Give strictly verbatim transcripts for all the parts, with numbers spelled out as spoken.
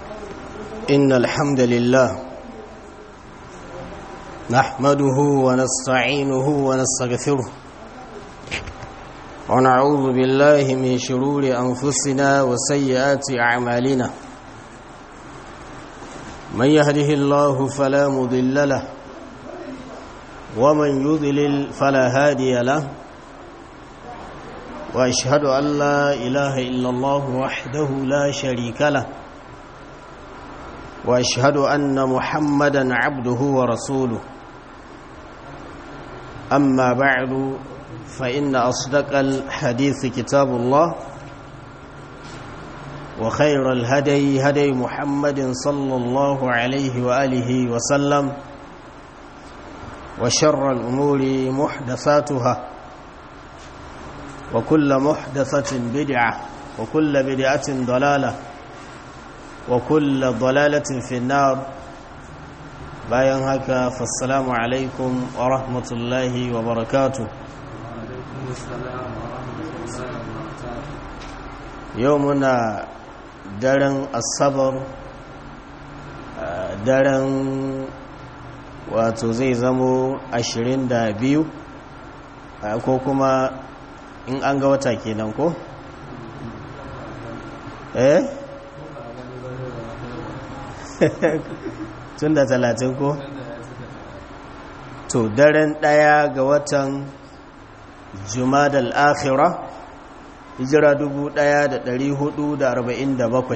إن الحمد لله نحمده ونستعينه ونستغفره ونعوذ بالله من شرور أنفسنا وسيئات أعمالنا من يهده الله فلا مضل له ومن يضلل فلا هادي له وأشهد أن لا إله إلا الله وحده لا شريك له وأشهد أن محمدا عبده ورسوله أما بعد فإن أصدق الحديث كتاب الله وخير الهدي هدي محمد صلى الله عليه وآله وسلم وشر الأمور محدثاتها وكل محدثة بدعة وكل بدعة ضلالة وكل ضلالة في النار bayan haka fassalamu alaikum wa rahmatullahi wa barakatuh yau muna daren asabar daren wato zai zamo ashirin da biyu ko kuma in an ga wata kenan ko eh tun da talatin ko to daren daya ga watan jumadal akhira hijira dubu daya da dari hudu da arba'in da bakwai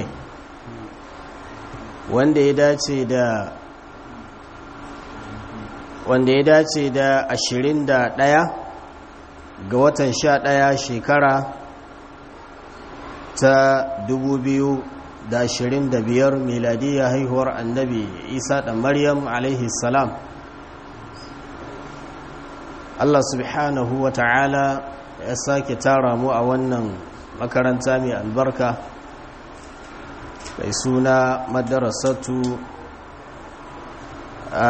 wanda ya dace da wanda ya dace da ashirin da daya ga watan sha daya shekara ta dubu biyu da ashirin da biyar miladiyya haihuwar annabi isa da maryam alaihi salam. Allah subhanahu wa ta'ala ya sake tara mu a wannan makaranta mai albarka mai suna madarasatu a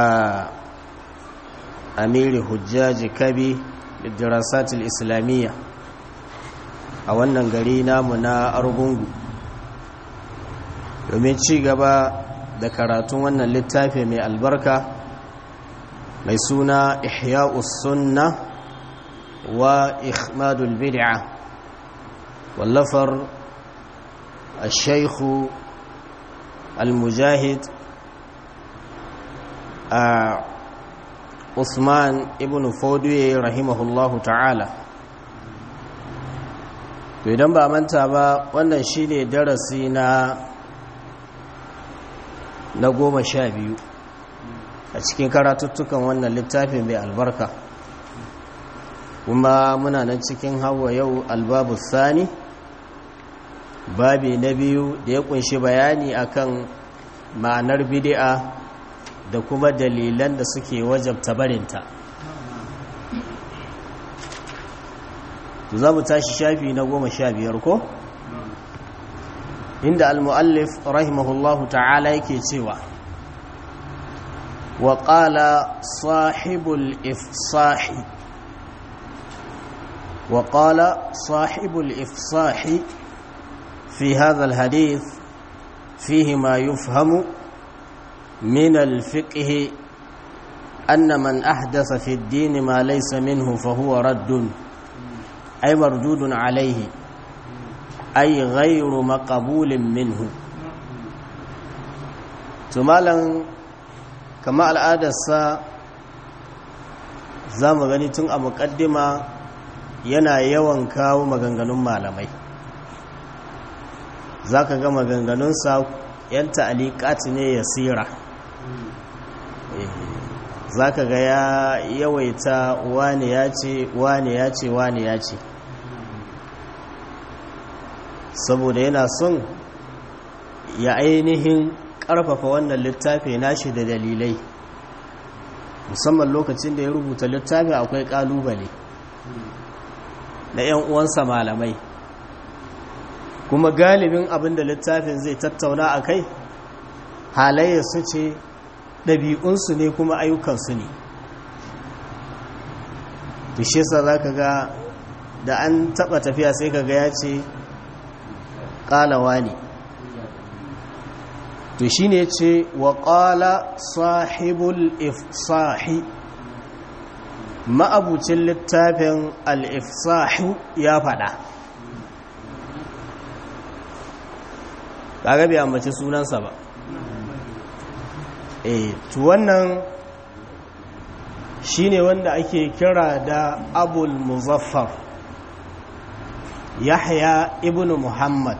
amiri hujjaji kabi da dirasatul islamiyya a wannan gari namu na argungu domin ci gaba da karatun wannan littafi mai albarka mai suna ihya'us sunna wa ikhmadul bid'a wallafar al-shaykh al-mujahid a Usman ibn Fodiye rahimahullahu ta'ala. To idan ba manta ba wannan shine darasi na na goma sha biyu a cikin karatuttukan wannan littafin mai albarka kuma muna nan cikin hawa yau albabu sani babi na biyu da ya kunshi bayani akan ma'anar bid'a da kuma dalilan da suke wajabta barinta. za mu tashi shafi na goma sha biyar ko? inda al-mu'allif rahimahullahu ta'ala yake cewa wa qala sahibul ifsahi wa qala sahibul ifsahi fi hadha al-hadith fihi ma yufhamu min al-fiqh anna man ahdatha fi ad-din ma laysa minhu fa huwa raddun ay mardudun alayhi ay ghayru maqbulin minhu. to malan kama al'adarsa zamu gani tun a muqaddima yana yawan kawo maganganun malamai, zaka ga maganganun sa yan ta'liqat ne yasira, zaka ga ya yawaita wani yace wani yace wani yace saboda yana son ya ainihin ƙarfafa wannan littafi nashi da dalilai, musamman lokacin da ya rubuta littafi akwai ƙalubale na 'yan uwansa malamai, kuma galibin abin da littafin zai tattauna a kai halayyarsu ce, ɗabi'unsu ne kuma ayyukansu ne. tushesa za ka ga da an taɓa tafiya sai ka ga ya ce ƙalawa ne to shine ce wa qala sahibul ifsahi ma'abucin littafin al-ifsahu ya faɗa. kaga bai ambaci sunansa ba eh to wannan shine wanda ake kira da Abul Muzaffar Yahya ibn Muhammad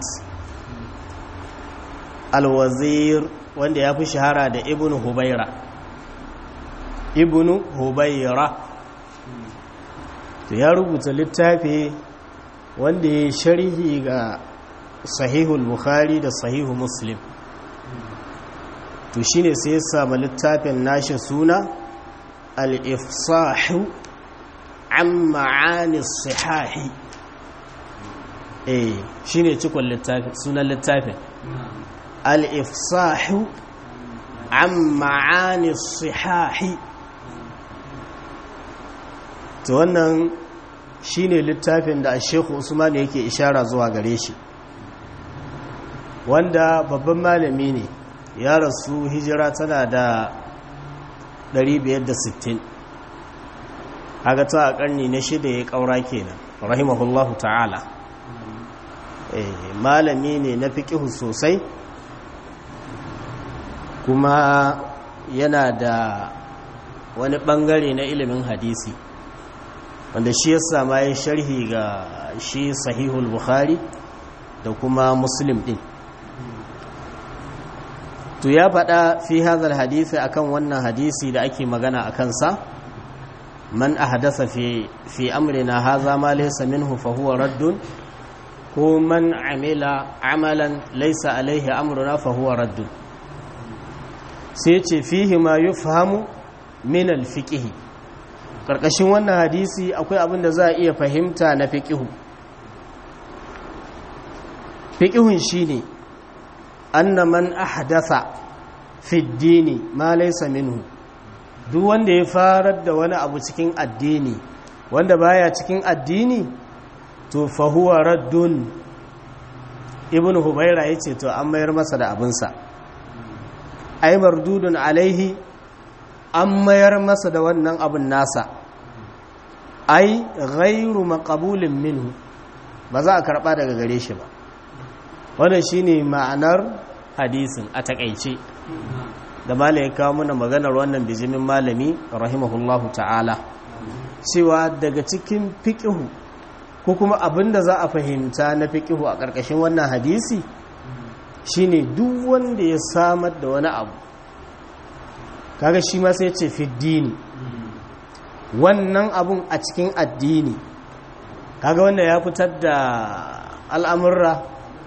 al-Wazir, wanda ya fi shahara da ibn Hubaira ibn Hubaira to ya rubuta littafi wanda ya sharhi ga Sahihul Bukhari da Sahihu Muslim. to shine sai ya samu littafin nashi suna al-ifsahu an ma'ani sihahi. eh shine cikon littafin, sunan littafin al-ifsahu an ma'ani sihahi. to wannan shine littafin da Sheikh Usman yake ishara zuwa gare shi, wanda babban malami ne, ya rasu hijira tana da ɗari biyar da sittin, haka ta a ƙarni na shida ya ƙaura kenan rahimahullahu ta'ala. eh malami ne na fiqhu sosai, kuma yana da wani ɓangare na ilimin hadisi wanda shi ya sama ya sharhi ga shi Sahihul Bukhari da kuma Muslim din. to ya faɗa fi hadha hadisi akan wannan hadisi da ake magana a kansa, man ahdasa fi fi amrina hadha ma laysa minhu fa huwa raddun, ko man amila amalan laysa alaihi amruna fa huwa raddun. sai ce fihi ma yufhamu min al-fiqh, karkashin wannan hadisi akwai abin da za a iya fahimta na fiqh. fiqhun shine anna man ahdatha fi ad-dini ma laysa minhu, duk wanda ya farar da wani abu cikin addini wanda baya cikin addini to fa huwa raddun. ibnu hubayra yace to an mayar masa da abinsa, ay mardudun alaihi, an mayar masa da wannan abin nasa, ai ghairu maqbulin minhu, ba za a karba daga gare shi ba. wannan shine ma'anar hadisin a takeice da malai ya kawo mana maganar wannan bijimin malami rahimahullahu ta'ala, cewa daga cikin fiqhu ko kuma abinda za a fahimta na fiqhu a ƙarƙashin wannan hadisi shine duk wanda ya samar da wani abu, kaga shi ma sai ce fiddini, wannan abun a cikin addini, kaga wanda ya fitar da al'amurra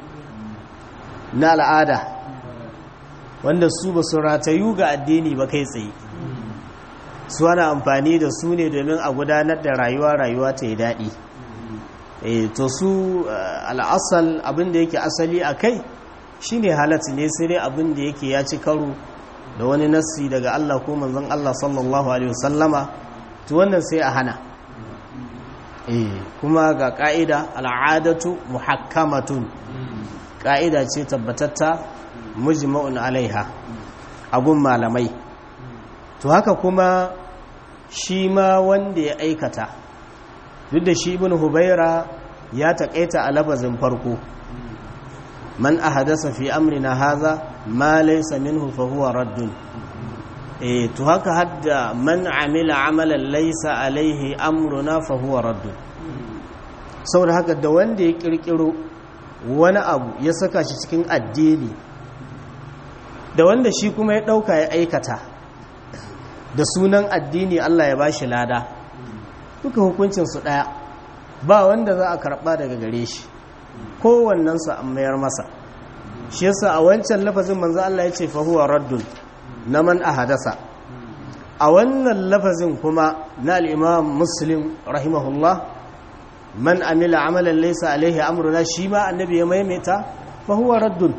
na al'ada wanda su ba su ratayu ga addini ba kai tsaye, su ana amfani da su ne domin a gudanar da rayuwa rayuwa ta yi daɗi. e to su al'asal abinda yake asali a kai shi ne halatta ne, sai dai abinda yake ya ci karo da wani nassi daga Allah ko manzon Allah sallallahu alaihi wasallama, to wannan sai a hana. eh kuma ga ka'ida al'adatu muhakkamatun, ka'ida ce tabbatatta mujma'un alaiha a gun malamai. to haka kuma shi ma wanda ya aikata, duk da shi ibn Hubaira ya taƙaita a lafazin farko, man ahadasa fi amrina haza ma laysa minhu fa huwa raddun. eh to haka hadda man amila amalan laysa alaihi amruna fa huwa raddun. saboda haka da wanda ya kirkiro wani abu ya saka shi cikin addini, da wanda shi kuma ya dauka ya aikata da sunan addini Allah ya bashi lada, duka hukuncin su daya, ba wanda za a karba daga gare shi, kowannen su an mayar masa. shi yasa a wancan lafazin manzo Allah ya ce fa huwa raddun na man ahadasa, a wannan lafazin kuma na al-Imam Muslim rahimahullah, man amila amalan laysa alaihi amruna, shi ma annabi ya maimaita fa huwa raddun.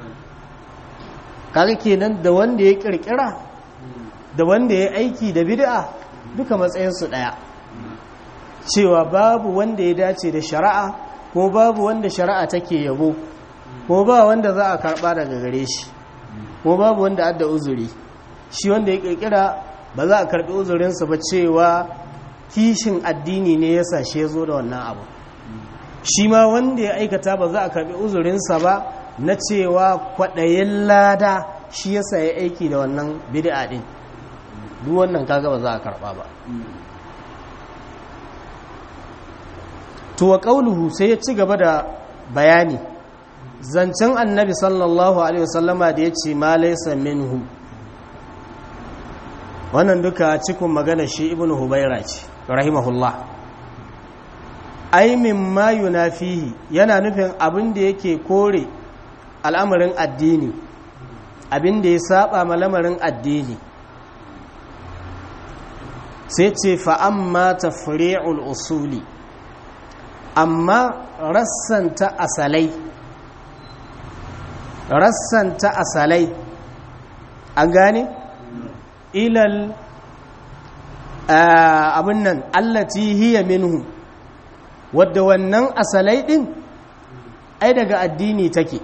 kaga kenan da wanda ya kirkira da wanda ya aiki da bid'a duka matsayin su daya, cewa babu wanda ya dace da shari'a ko babu wanda shari'a take yabo ko ba wanda za a karba daga gare shi. ko babu wanda adda uzuri shi wanda ya kirkira ba za a karbi uzurinsa ba cewa kishin addini ne ya sashe zo da wannan abu shi ma wanda ya aikata ba za a karbi uzurinsa ba na cewa kwaɗayin lada shi ya ya aiki da wannan bid'a din duk wannan kaga ba za a karba ba to wa qauluhu sai ya ci gaba da bayani zancen annabi sallallahu alaihi wasallama da ya ce ma laysa minhu wannan duka cikin magana shi ibnu hubayra ce rahimahullah ai mimma yunafihi yana nufin abin da yake kore al'amarin addini abin da ya saba ma lamarin addini sai ce fa amma tafri'ul usuli amma rassanta asalai rassanta asalai an gane ilal abin nan allati hiya minhu wadda wannan asalai din ai daga addini take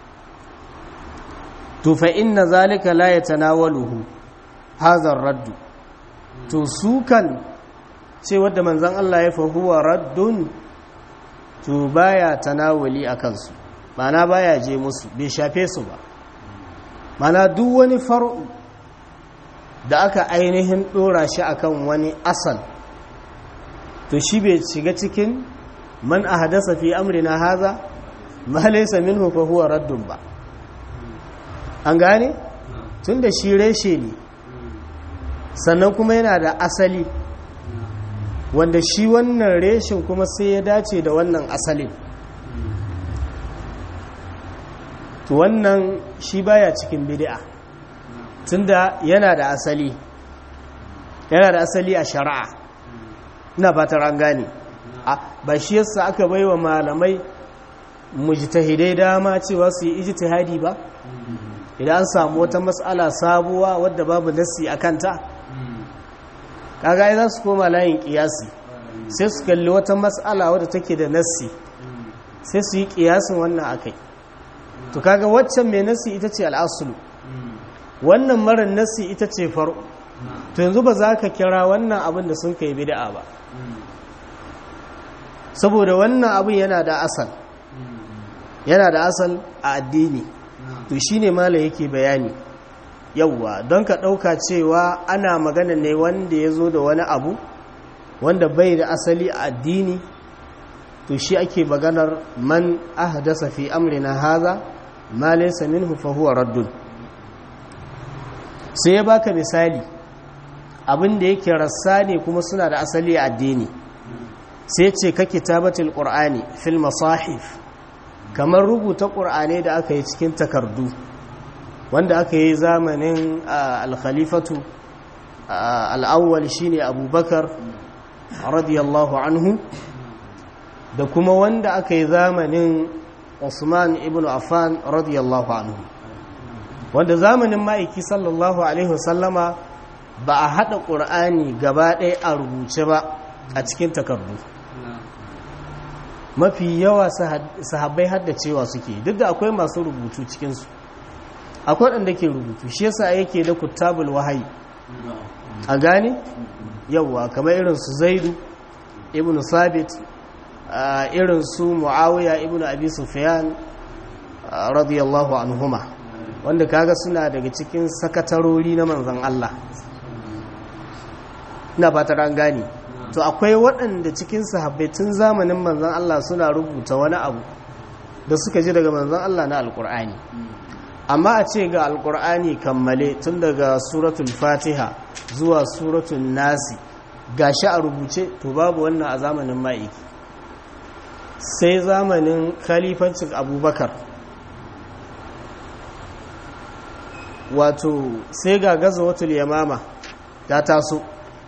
to fa inna zalika la yatanawaluhu hadha ar-radd to sukan ce wadda manzon Allah ya fa huwa raddun to baya tanawuli akan su mana baya je musu bai shafe su ba mana duk wani far'u da aka ainihin dora shi akan wani asal to shi bai shiga cikin man ahdasa fi amrina haza ma laysa minhu fa huwa raddun ba an gane tunda shi reshe ne sannan kuma yana da asali wanda shi wannan reshin kuma sai ya dace da wannan asalin to wannan shi baya cikin bid'a tunda yana da asali yana da asali a shari'a ina fatar an gane ba shi yasa aka baiwa malamai mujtahidai dama cewa su yi ijtihadi ba idan an samu wata mas'ala sabuwa wadda babu nassi akan ta kaga ai za su koma layin kiyasi sai su kalli wata mas'ala wadda take da nassi sai su yi kiyasin wannan akai to kaga waccan mai nassi ita ce al'asulu wannan marar nassi ita ce faru to yanzu ba za ka kira wannan abin da sun kai bid'a ba saboda wannan abin yana da asal yana da asal a addini to shine mala yake bayani yawwa don ka ɗauka cewa ana magana ne wanda ya zo da wani abu wanda bai da asali a addini to shi ake maganar man ahdasa fi amrina haza ma laysa minhu fa huwa raddun sai ya baka misali abin da yake rassa ne kuma suna da asali a addini sai ce ka kitabatul qur'ani fil masahif kamar rubuta qur'ani da aka yi cikin takardu wanda aka yi zamanin al-khalifatu al-awwal shine abubakar radiyallahu anhu da kuma wanda aka yi zamanin usman ibn affan radiyallahu anhu wanda zamanin ma'aiki sallallahu alaihi wasallama ba a haɗa ƙur'ani gaba ɗaya a rubuce ba a cikin takardu mafi yawa sahabbai haddacewa suke duk da akwai masu rubutu cikinsu akwai waɗanda ke rubutu shi yasa yake da kutabul wahayi a gane yawa kamar irin su zaidu ibn sabit irin su muawiya ibn abi sufyan radiyallahu anhuma wanda kaga suna daga cikin sakatarori na manzon Allah ina ba ta ran gani to akwai waɗanda cikin sahabbai tun zamanin manzon Allah suna rubuta wani abu da suka ji daga manzon Allah na alkur'ani amma a ce ga alkur'ani kammale tun daga suratul fatiha zuwa suratul nasi gashi a rubuce to babu wannan a zamanin ma'aiki sai zamanin khalifancin abubakar wato sai ga gazawatul yamama ta taso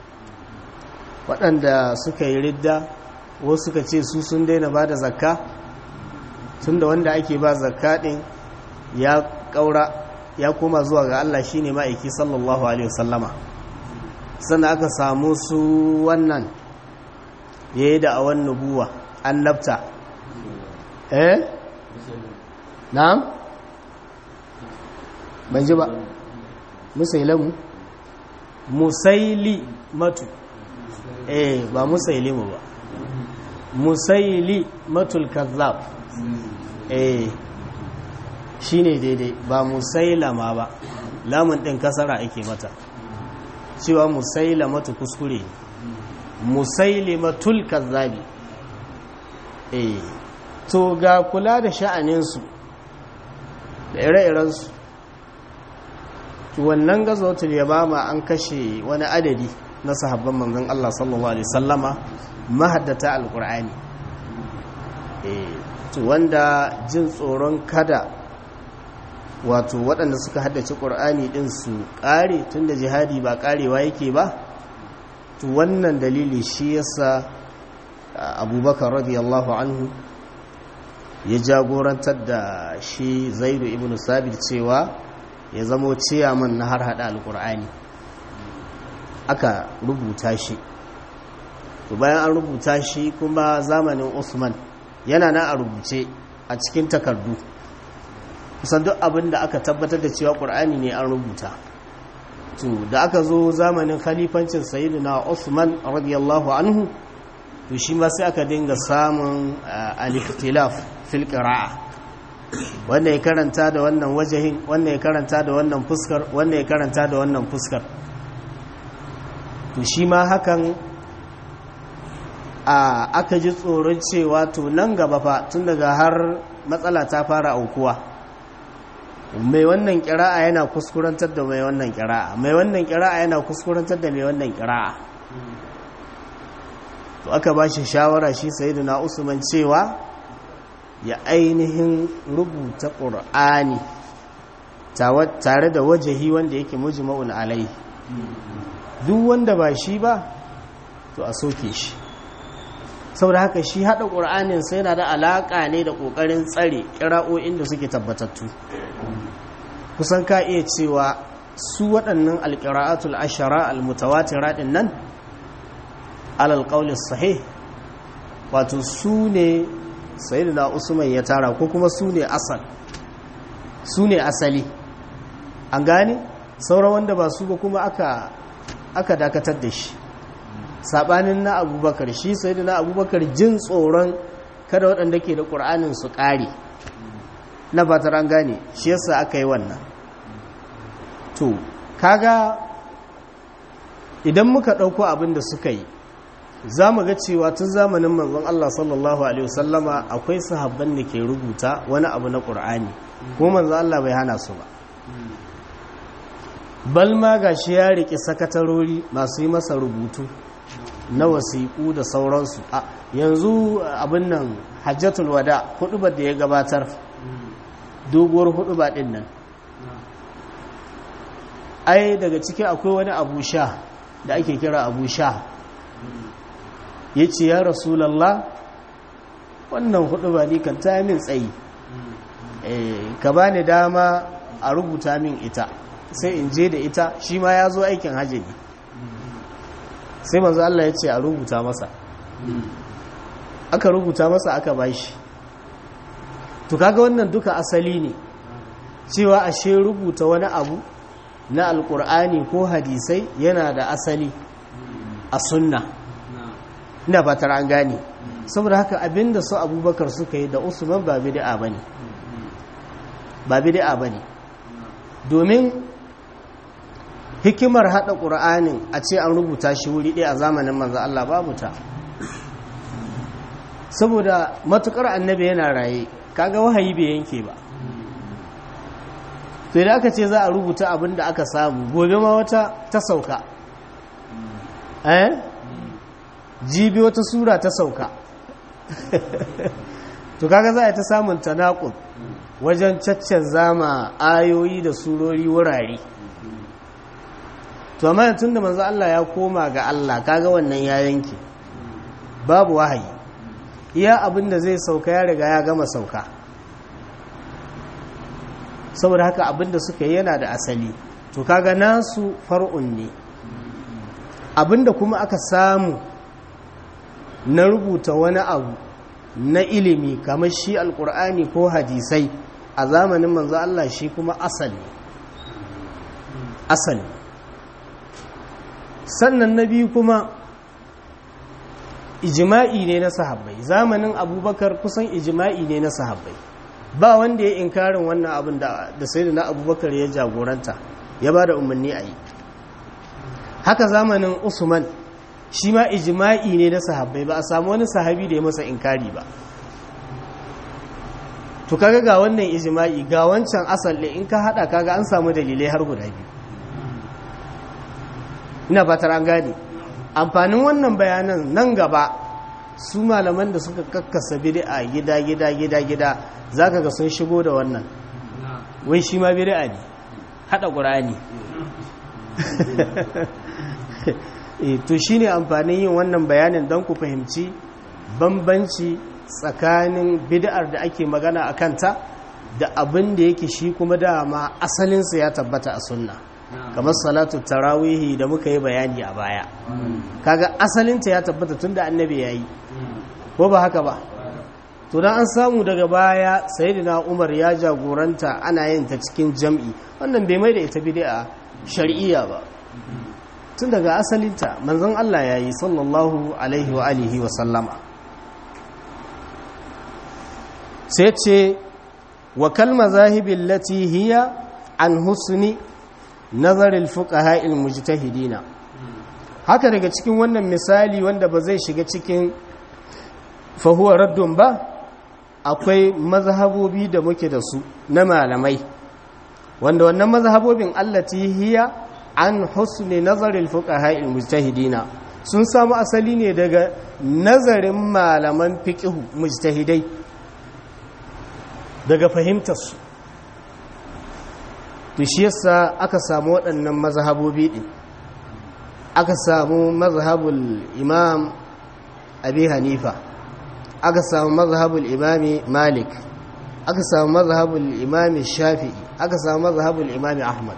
waɗanda suka yi ridda wasu suka ce su sun daina ba da zakka tun da wanda ake ba zakka ɗin ya ƙaura ya koma zuwa ga Allah shine ma'aiki sallallahu alaihi wasallama sannan aka samu su wannan ya yi da'awan nubuwa annabta eh na'am ban ji ba musailamu musaili matu eh ba musailimu ba musaili matul kazzab eh shine daidai ba musailama ba lamun din kasara ake mata cewa musailamatu kuskure musailimatul kazzabi eh to ga kula da sha'aninsu da ire-irensu wannan gazotul yamama an kashe wani adadi na sahabban manzon Allah sallallahu alaihi sallama mahaddata alqur'ani eh to wanda jin tsoron kada wato waɗanda suka haddace qur'ani din su ƙare tunda jihadi ba ƙarewa yake ba to wannan dalili shi yasa Abubakar radiyallahu anhu ya jagorantar da shi Zaidu ibn Sabit cewa ya zamo ciyaman na har hada alqur'ani aka rubuta shi to bayan an rubuta shi kuma zamanin Usman yana nan a rubuce a cikin takardu kusan duk abin da aka tabbatar da cewa Qur'ani ne an rubuta to da aka zo zamanin khalifancin sayyidina Usman radiyallahu anhu to shi ma sai aka dinga samun al-ikhtilaf fil qira'a wanda ya karanta da wannan wajahin wanda ya karanta da wannan fuskar wanda ya karanta da wannan fuskar to shi ma hakan a aka ji tsoron cewa to nan gaba fa tun daga har matsala ta fara aukuwa mai wannan kira'a yana kuskurantar da mai wannan kira'a mai wannan kira'a yana kuskurantar da mai wannan kira'a to aka ba shi shawara shi sayyidina Usman cewa ya ainihin rubuta Qur'ani tare da wajahi wanda yake mujma'un alai duk wanda ba shi ba to a soke shi saboda haka shi hada Qur'anin sai yana da alaka ne da kokarin tsare kira'o'in da suke tabbatattu kusan ka iya cewa su waɗannan alqira'atul ashara almutawatira din nan alal qawli sahih wato su ne sayyidina Usman ya tara ko kuma su ne asal su ne asali an gane sauran wanda ba su ba kuma aka aka dakatar da shi sabanin na Abubakar shi sayyidina Abubakar jin tsoron kada waɗanda ke da Qur'anin su ƙare na fatar an gane shi yasa aka yi wannan to kaga idan muka ɗauko abin da suka yi za mu ga cewa tun zamanin manzon Allah sallallahu alaihi wasallama akwai sahabban da ke rubuta wani abu na Qur'ani ko manzon Allah bai hana su ba balma gashi ya rike sakatarori masu yi masa rubutu na wasiƙu da sauransu a yanzu abin nan hajjatul wada hudubar da ya gabatar doguwar huduba din nan ai daga ciki akwai wani abu sha da ake kira abu sha ya ce ya rasulallah wannan huduba ni kan ta min tsayi ka ba ni dama a rubuta min ita sai in je da ita shi ma ya zo aikin hajji ne sai manzo Allah ya ce a rubuta masa aka rubuta masa aka bashi to kaga wannan duka asali ne cewa ashe rubuta wani abu na alkur'ani ko hadisai yana da asali a sunna ina fatar an gane saboda haka abinda su Abubakar suka yi da Usman ba bid'a bane ba bid'a bane domin hikimar hada qur'anin a ce an rubuta shi wuri ɗaya a zamanin manzo Allah babu ta saboda matukar annabi yana raye kaga wahayi bai yanke ba to idan aka ce za a rubuta abin da aka samu gobe ma wata ta sauka eh jibi wata sura ta sauka to kaga za a ta samun tanaqud wajen caccan zama ayoyi da surori wurare to amma tun da manzo Allah ya koma ga Allah kaga wannan ya yanke babu wahayi iya abin da zai sauka ya riga ya gama sauka saboda haka abin da suka yi yana da asali to kaga nasu far'un ne abin da kuma aka samu na rubuta wani abu na ilimi kamar shi alkur'ani ko hadisai a zamanin manzo Allah shi kuma asali asali. Sannan na biyu kuma ijima'i ne na sahabbai, zamanin abubakar kusan ijima'i ne na sahabbai, ba wanda ya inkarin wannan abin da sai da na abubakar ya jagoranta ya ba da umarni a yi. Haka zamanin usman shi ma ijima'i ne na sahabbai, ba a samu wani sahabi da ya masa inkari ba. To kaga ga wannan ijima'i ga wancan asal ɗin, in ka haɗa kaga an samu dalilai har guda biyu. Ina fatar an gane amfanin wannan bayanan nan gaba. Su malaman da suka kakkasa bid'a gida gida gida gida zaka ga sun shigo da wannan, wai shi ma bid'a ne, hada qur'ani. eh to shine amfanin yin wannan bayanin don ku fahimci bambanci tsakanin bid'ar da ake magana akan ta da abin da yake shi kuma dama asalin sa ya tabbata a sunna, kamar salatu tarawihi da muka yi bayani a baya. Kaga asalinta ya tabbata tunda annabi yayi, ko ba haka ba? To dan an samu daga baya sayyidina Umar ya jagoranta ana yin ta cikin jam'i, wannan bai mai da ita bid'a shar'iyya ba, tun daga asalinta manzon Allah yayi sallallahu alaihi wa alihi wa sallama. sai ce wa kalma zahibil lati hiya an husni nazaril fuqaha'il mujtahidina. Haka daga cikin wannan misali wanda ba zai shiga cikin fahuwa raddun ba, akwai mazhabobi da muke da su na malamai wanda wannan mazhabobin allati hiya an husni nazaril fuqaha'il mujtahidina sun samu asali ne daga nazarin malaman fiqh mujtahidai, daga fahimtar su. to shi yasa aka samu waɗannan mazhabobi din. Aka samu mazhabul imam abi hanifa, aka samu mazhabul imami malik, aka samu mazhabul imami shafi'i, aka samu mazhabul imami ahmad.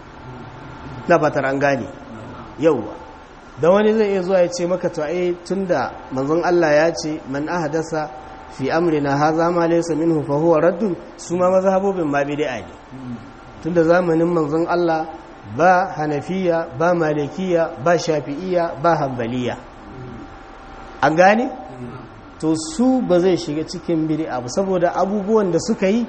na fatar an gane yauwa da wani zai iya zuwa ya ce maka to ai tunda manzon Allah ya ce man ahdasa fi amrina hadha ma laysa minhu fa huwa raddun, su ma mazhabobin ma bid'a ne. tunda zamanin manzon Allah ba hanafiya ba malikiya ba shafi'iya ba hanbaliya, an gane to su ba zai shiga cikin bid'a ba saboda abubuwan da suka yi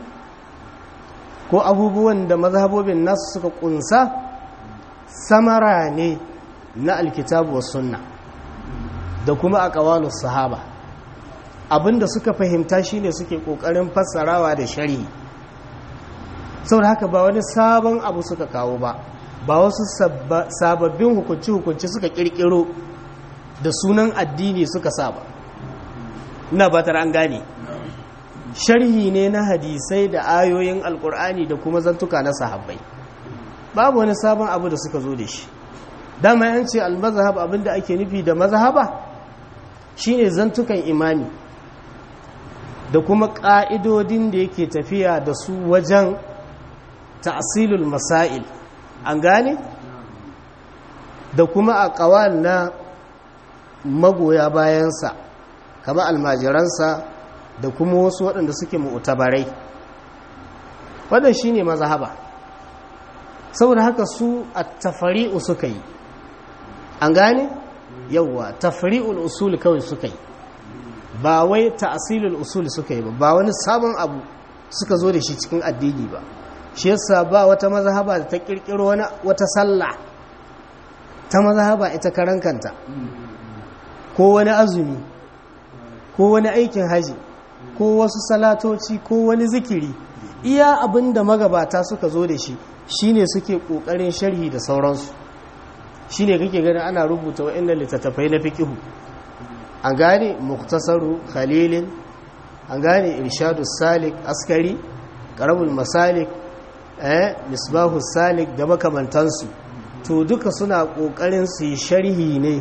ko abubuwan da mazhabobin nasu suka kunsa samara ne na alkitabu was sunna da kuma aqwalus sahaba. Abinda suka fahimta shine suke kokarin fassarawa da sharhi, saboda haka ba wani sabon abu suka kawo ba, ba wasu sababbin hukunci-hukunci suka kirkiro da sunan addini suka saba. ina batar an gane sharhi ne na hadisai da ayoyin alkur'ani da kuma zantuka na sahabbai, babu wani sabon abu da suka zo da shi. dama yan ce almazhab abinda ake nufi da mazhaba shine zantukan imani da kuma ƙa'idodin da yake tafiya da su wajen ta'silul masail, an gane da kuma aqwal na magoya bayansa kama almajiransa da kuma wasu waɗanda suke mu'tabarai. wannan shine mazhaba. saboda haka su at-tafri'u suka yi, an gane yawa tafri'ul usul kawai suka yi, ba wai ta'silul usul suka yi ba, ba wani sabon abu suka zo da shi cikin addini ba. shi yasa ba wata mazhaba da ta kirkiro wani wata sallah ta mazhaba ita karankanta, ko wani azumi ko wani aikin haji ko wasu salatoci ko wani zikiri. iya abinda magabata suka zo da shi shine suke kokarin sharhi da sauransu. shine kake ganin ana rubuta wa'annan littattafai na fiqh, an gane muktasaru khalilin, an gane irshadus salik askari, qarabul masalik, eh misbahus salik da makamantansu. to duka suna kokarin su yi sharhi ne,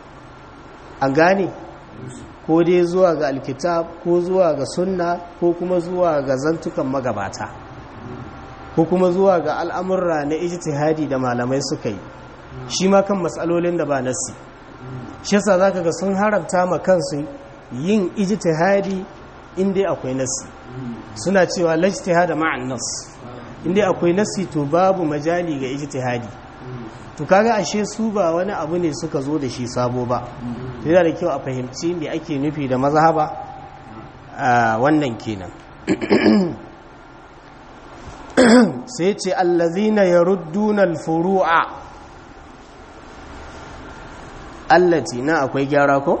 an gane ko dai zuwa ga alkitab ko zuwa ga sunna ko kuma zuwa ga zantukan magabata ko kuma zuwa ga al'amurra na ijtihadi da malamai suka yi, shi ma kan matsalolin da ba nassi. shi yasa zaka ga sun haramta ma kansu yin ijtihadi inda akwai nassi. suna cewa lajtihada ma'an nas, inda akwai nassi to babu majali ga ijtihadi. to kaga ashe su ba wani abu ne suka zo da shi sabo ba. Yana da kyau a fahimci me ake nufi da mazhaba a wannan kenan. Sai ce allazina yarudduna al-furu'a allati na akwai gyara ko?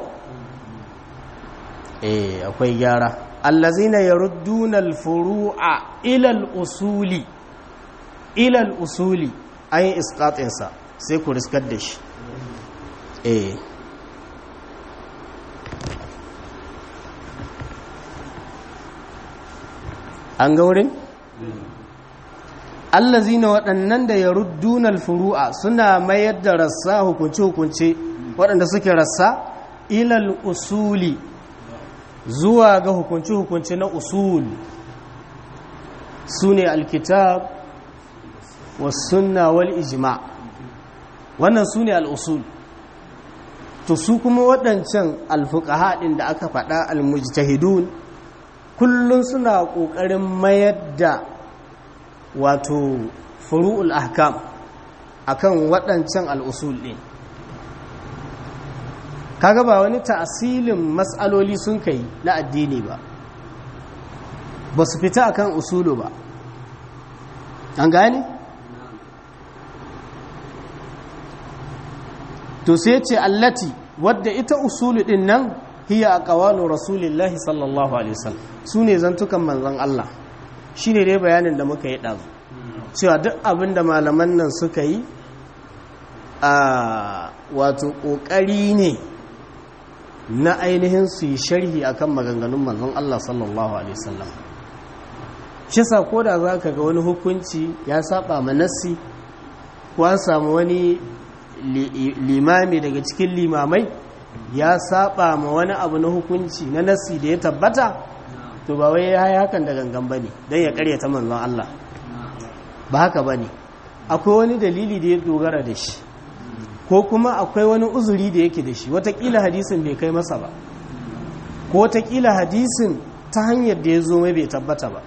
eh akwai gyara. allazina yarudduna al-furu'a ila al-usuli ila al-usuli ayi isqatin sa sai ku riskar da shi. eh an ga wurin? allazina waɗannan da yarudduna al-furu'a suna mayar da rassa hukunce hukunce waɗanda suke rassa ila al-usuli zuwa ga hukunci-hukunci na usul su ne alkitab wasunna wal ijma, wannan su ne al'usul. To su kuma waɗancan alfuqaha ɗin da aka faɗa almujtahidun kullum suna ƙoƙarin mayar da wato furu'ul ahkam akan waɗancan al'usul ɗin. Kaga ba wani ta'asilin mas'aloli sun kai na addini ba, ba su fita akan usulu ba, an gane? To sai ce allati wadda ita usulu din nan hiya aqwalu rasulillahi sallallahu alaihi wasallam, su ne zantukan manzon Allah. Shi ne dai bayanin da muka yi ɗazu cewa duk abin da malaman nan suka yi a wato ƙoƙari ne na ainihin su yi sharhi akan maganganun manzon Allah sallallahu alaihi wasallam. Shi sa ko da za ka ga wani hukunci ya saba ma nassi ko an samu wani limami daga cikin limamai ya saba ma wani abu na hukunci na nassi da ya tabbata, to ba wai ya yi hakan da gangan bane don ya karyata manzon Allah, ba haka bane. Akwai wani dalili da ya dogara da shi, ko kuma akwai wani uzuri da yake da shi, watakila hadisin bai kai masa ba, ko watakila hadisin ta hanyar da ya zo mai bai tabbata ba,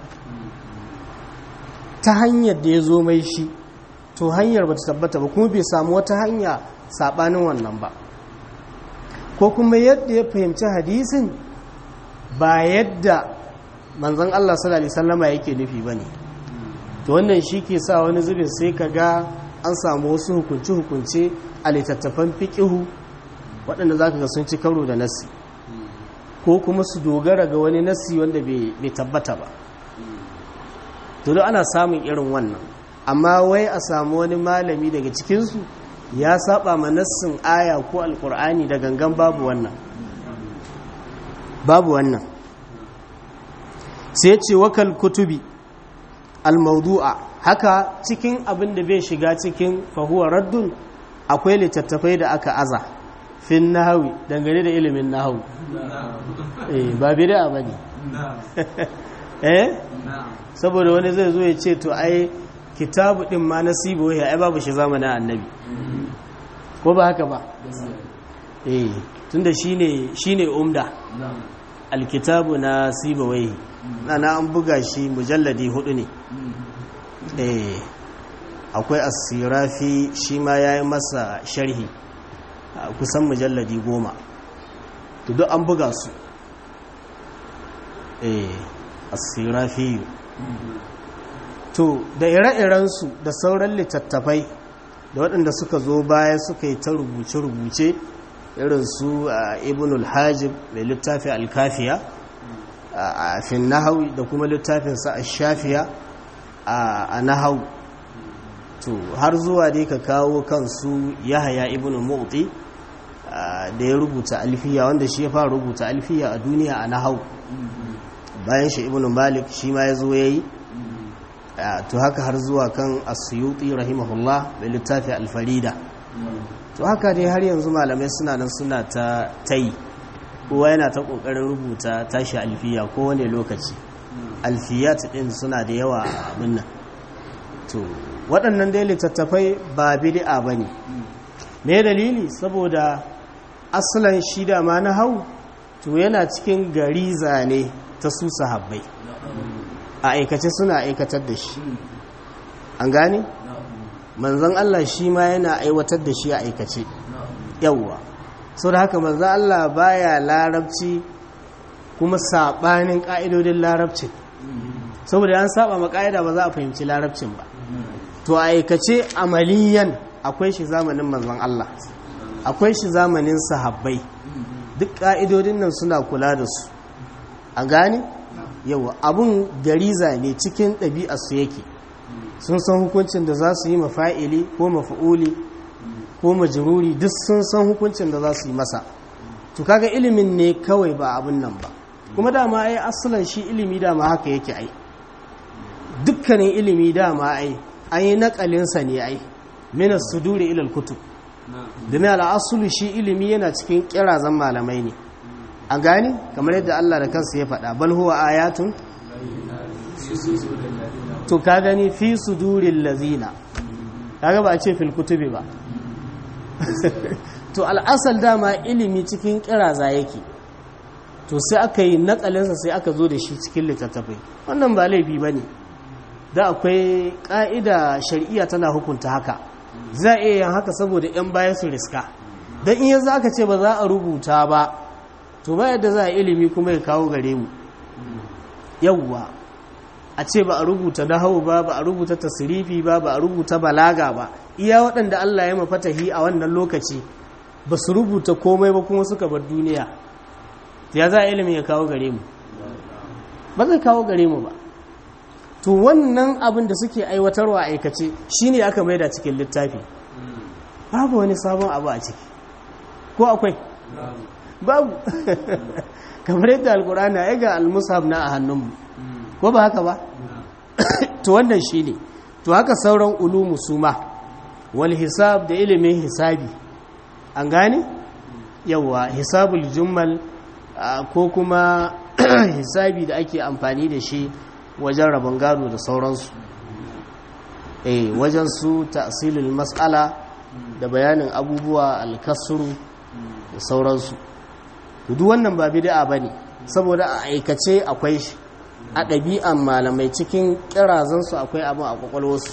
ta hanyar da ya zo mai shi to hanyar ba ta tabbata ba, kuma bai samu wata hanya saɓanin wannan ba, ko kuma yadda ya fahimci hadisin ba yadda manzon Allah sallallahu alaihi wasallama yake nufi bane. To wannan shi ke sa wani zubin sai ka ga an samu wasu hukunce-hukunce a littattafan fiƙihu waɗanda za ka ga sun ci karo da nassi, ko kuma su dogara ga wani nassi wanda bai tabbata ba. To da ana samun irin wannan, amma wai a samu wani malami daga cikinsu ya saba ma nassin aya ko alkur'ani da gangan, babu wannan, babu wannan. Sai ce wakal kutubi al-mawdu'a, haka cikin abin da bai shiga cikin fahuwa raddun akwai littattafai da aka aza fin nahawi dangane da ilimin nahawu. eh ba bid'a bane eh saboda wani zai zo ya ce to ai kitabu din ma nasibu ya ai babu shi zamanin annabi, ko ba haka ba? eh tunda shine shine umda alkitabu na sibawai ana an buga shi mujalladi hudu ne. eh akwai as-sirafi shi ma yayi masa sharhi kusan mujalladi goma, to duk an buga su. eh as-sirafi to da ire-iren su da sauran littattafai da waɗanda suka zo baya suka yi ta rubuce-rubuce irin su ibnul hajib mai littafi al-kafiya a fin nahawi da kuma littafinsa ash-shafiya a nahawu, to har zuwa dai ka kawo kansu yahaya ibn mu'ti da ya rubuta alfiya, wanda shi ya fara rubuta alfiya a duniya a nahawu, bayan shi ibn malik shi ma ya zo ya yi, to haka har zuwa kan as-suyuti rahimahullah mai littafi al-farida. to haka dai har yanzu malamai suna nan suna ta tayi, kowa yana ta kokarin rubuta tashi alfiya kowane lokaci. alfiyat din suna da yawa a abin nan. to waɗannan dai littattafai ba bid'a bane. me dalili? saboda asalan shi da ma na hau to yana cikin gari zane ta su sahabbai, a aikace suna aikatar da shi, an gane? manzon Allah shi ma yana aiwatar da shi a aikace yawwa sau da haka manzon Allah baya larabci kuma saɓanin ƙa'idodin larabcin saboda an saba ma ƙa'ida ba za a fahimci larabcin ba to a aikace amaliyan akwai shi zamanin manzon Allah akwai shi zamanin sahabbai duk ƙa'idodin nan suna kula da su a gane yawa abun gariza ne cikin ɗabi'arsu yake sun san hukuncin da za su yi mafa'ili ko mafa'uli ko majruri duk sun san hukuncin da za su yi masa to kaga ilimin ne kawai ba abun nan ba kuma dama ai asalan shi ilimi dama haka yake ai dukkanin ilimi dama ai an yi naƙalinsa ne ai minas suduri ilal kutub domin al'asulu shi ilimi yana cikin kirazan malamai ne a gani kamar yadda Allah da kansa ya faɗa bal huwa ayatun to ka gani fi suduril lazina kaga ba a ce fil kutubi ba to al'asal dama ilimi cikin kiraza yake to sai aka yi nakalinsa sai aka zo da shi cikin littattafai wannan ba laifi ba ne da akwai ƙa'ida shari'a tana hukunta haka za a iya yin haka saboda 'yan bayan su riska don in yanzu aka ce ba za a rubuta ba to ba yadda za a ilimi kuma ya kawo gare mu yawwa a ce ba a rubuta nahawu ba ba a rubuta tasirifi ba ba a rubuta balaga ba iya waɗanda Allah ya mafatahi a wannan lokaci ba su rubuta komai ba kuma suka bar duniya ya za a ilimi ya kawo gare mu ba zai kawo gare mu ba to wannan abin da suke aiwatarwa aikace shine aka maida cikin littafi babu wani sabon abu a ciki ko akwai babu kamar yadda alkur'ani ya ga almushaf na a hannunmu ko ba haka ba to wannan shine to haka sauran ulumu suma wal hisab da ilimin hisabi an gane yawa hisabul jummal ko kuma hisabi da ake amfani da shi wajen rabon gado da sauransu eh wajen su ta'silul mas'ala da bayanin abubuwa al-kasru da sauransu duk wannan ba bid'a bane saboda a aikace akwai shi a ɗabi'an malamai cikin kirazansu akwai abin a kwakwalwarsu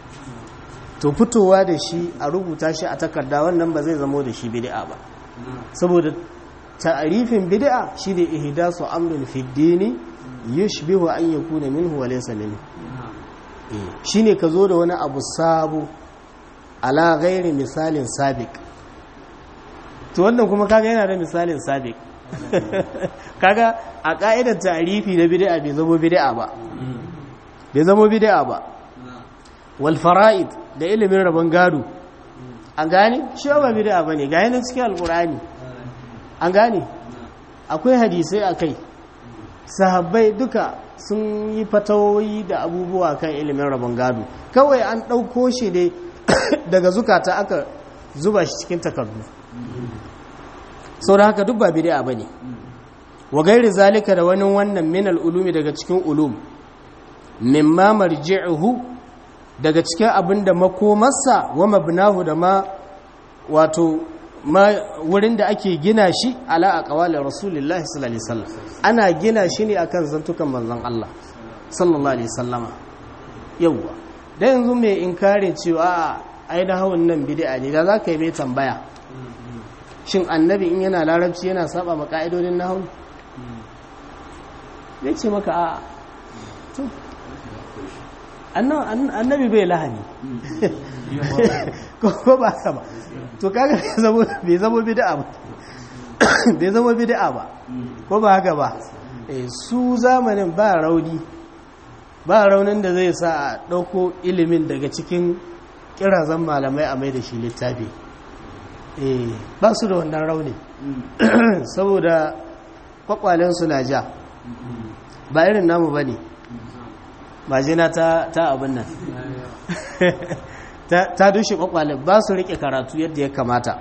to fitowa da shi a rubuta shi a takarda wannan ba zai zamo da shi bid'a ba saboda ta'arifin bid'a shine ihdasu amrun fi dini yushbihu an yakuna minhu wa laysa minhu shine ka zo da wani abu sabo ala ghairi misalin sabiq to wannan kuma kaga yana da misalin sabiq kaga a ka'idar ta'arifi da bid'a bai zama bid'a ba bai zama bid'a ba wal fara'id da ilimin rabon gado an gane shi ba bid'a bane ga yana cikin alqur'ani an gane akwai hadisai akai sahabbai duka sun yi fatawoyi da abubuwa kan ilimin rabon gado kawai an ɗauko shi ne daga zukata aka zuba shi cikin takardu sau da haka duk ba bid'a bane wa gairi zalika da wani wannan minal ulumi daga cikin ulum mimma marji'uhu daga cikin abinda makomarsa wa mabnahu da ma wato ma wurin da ake gina shi ala aqwali rasulullahi sallallahu alaihi wasallam ana gina shi ne akan zantukan manzon Allah sallallahu alaihi wasallama yawa da yanzu mai inkarin cewa ai da hawan nan bid'a ne da zaka yi mai tambaya shin annabi in yana larabci yana saba ma ka'idodin nahwu zai ce maka a to annabi bai lahani ko ba ka ba to kaga bai zama bid'a ba bai zama bid'a ba ko ba haka ba su zamanin ba rauni ba raunin da zai sa a ɗauko ilimin daga cikin kirazan malamai a mai da shi littafi ba su da wannan rauni saboda kwakwalensu na ja ba irin namu ba ne majina ta abin nan ta dushe kwakwalen ba su rike karatu yadda ya kamata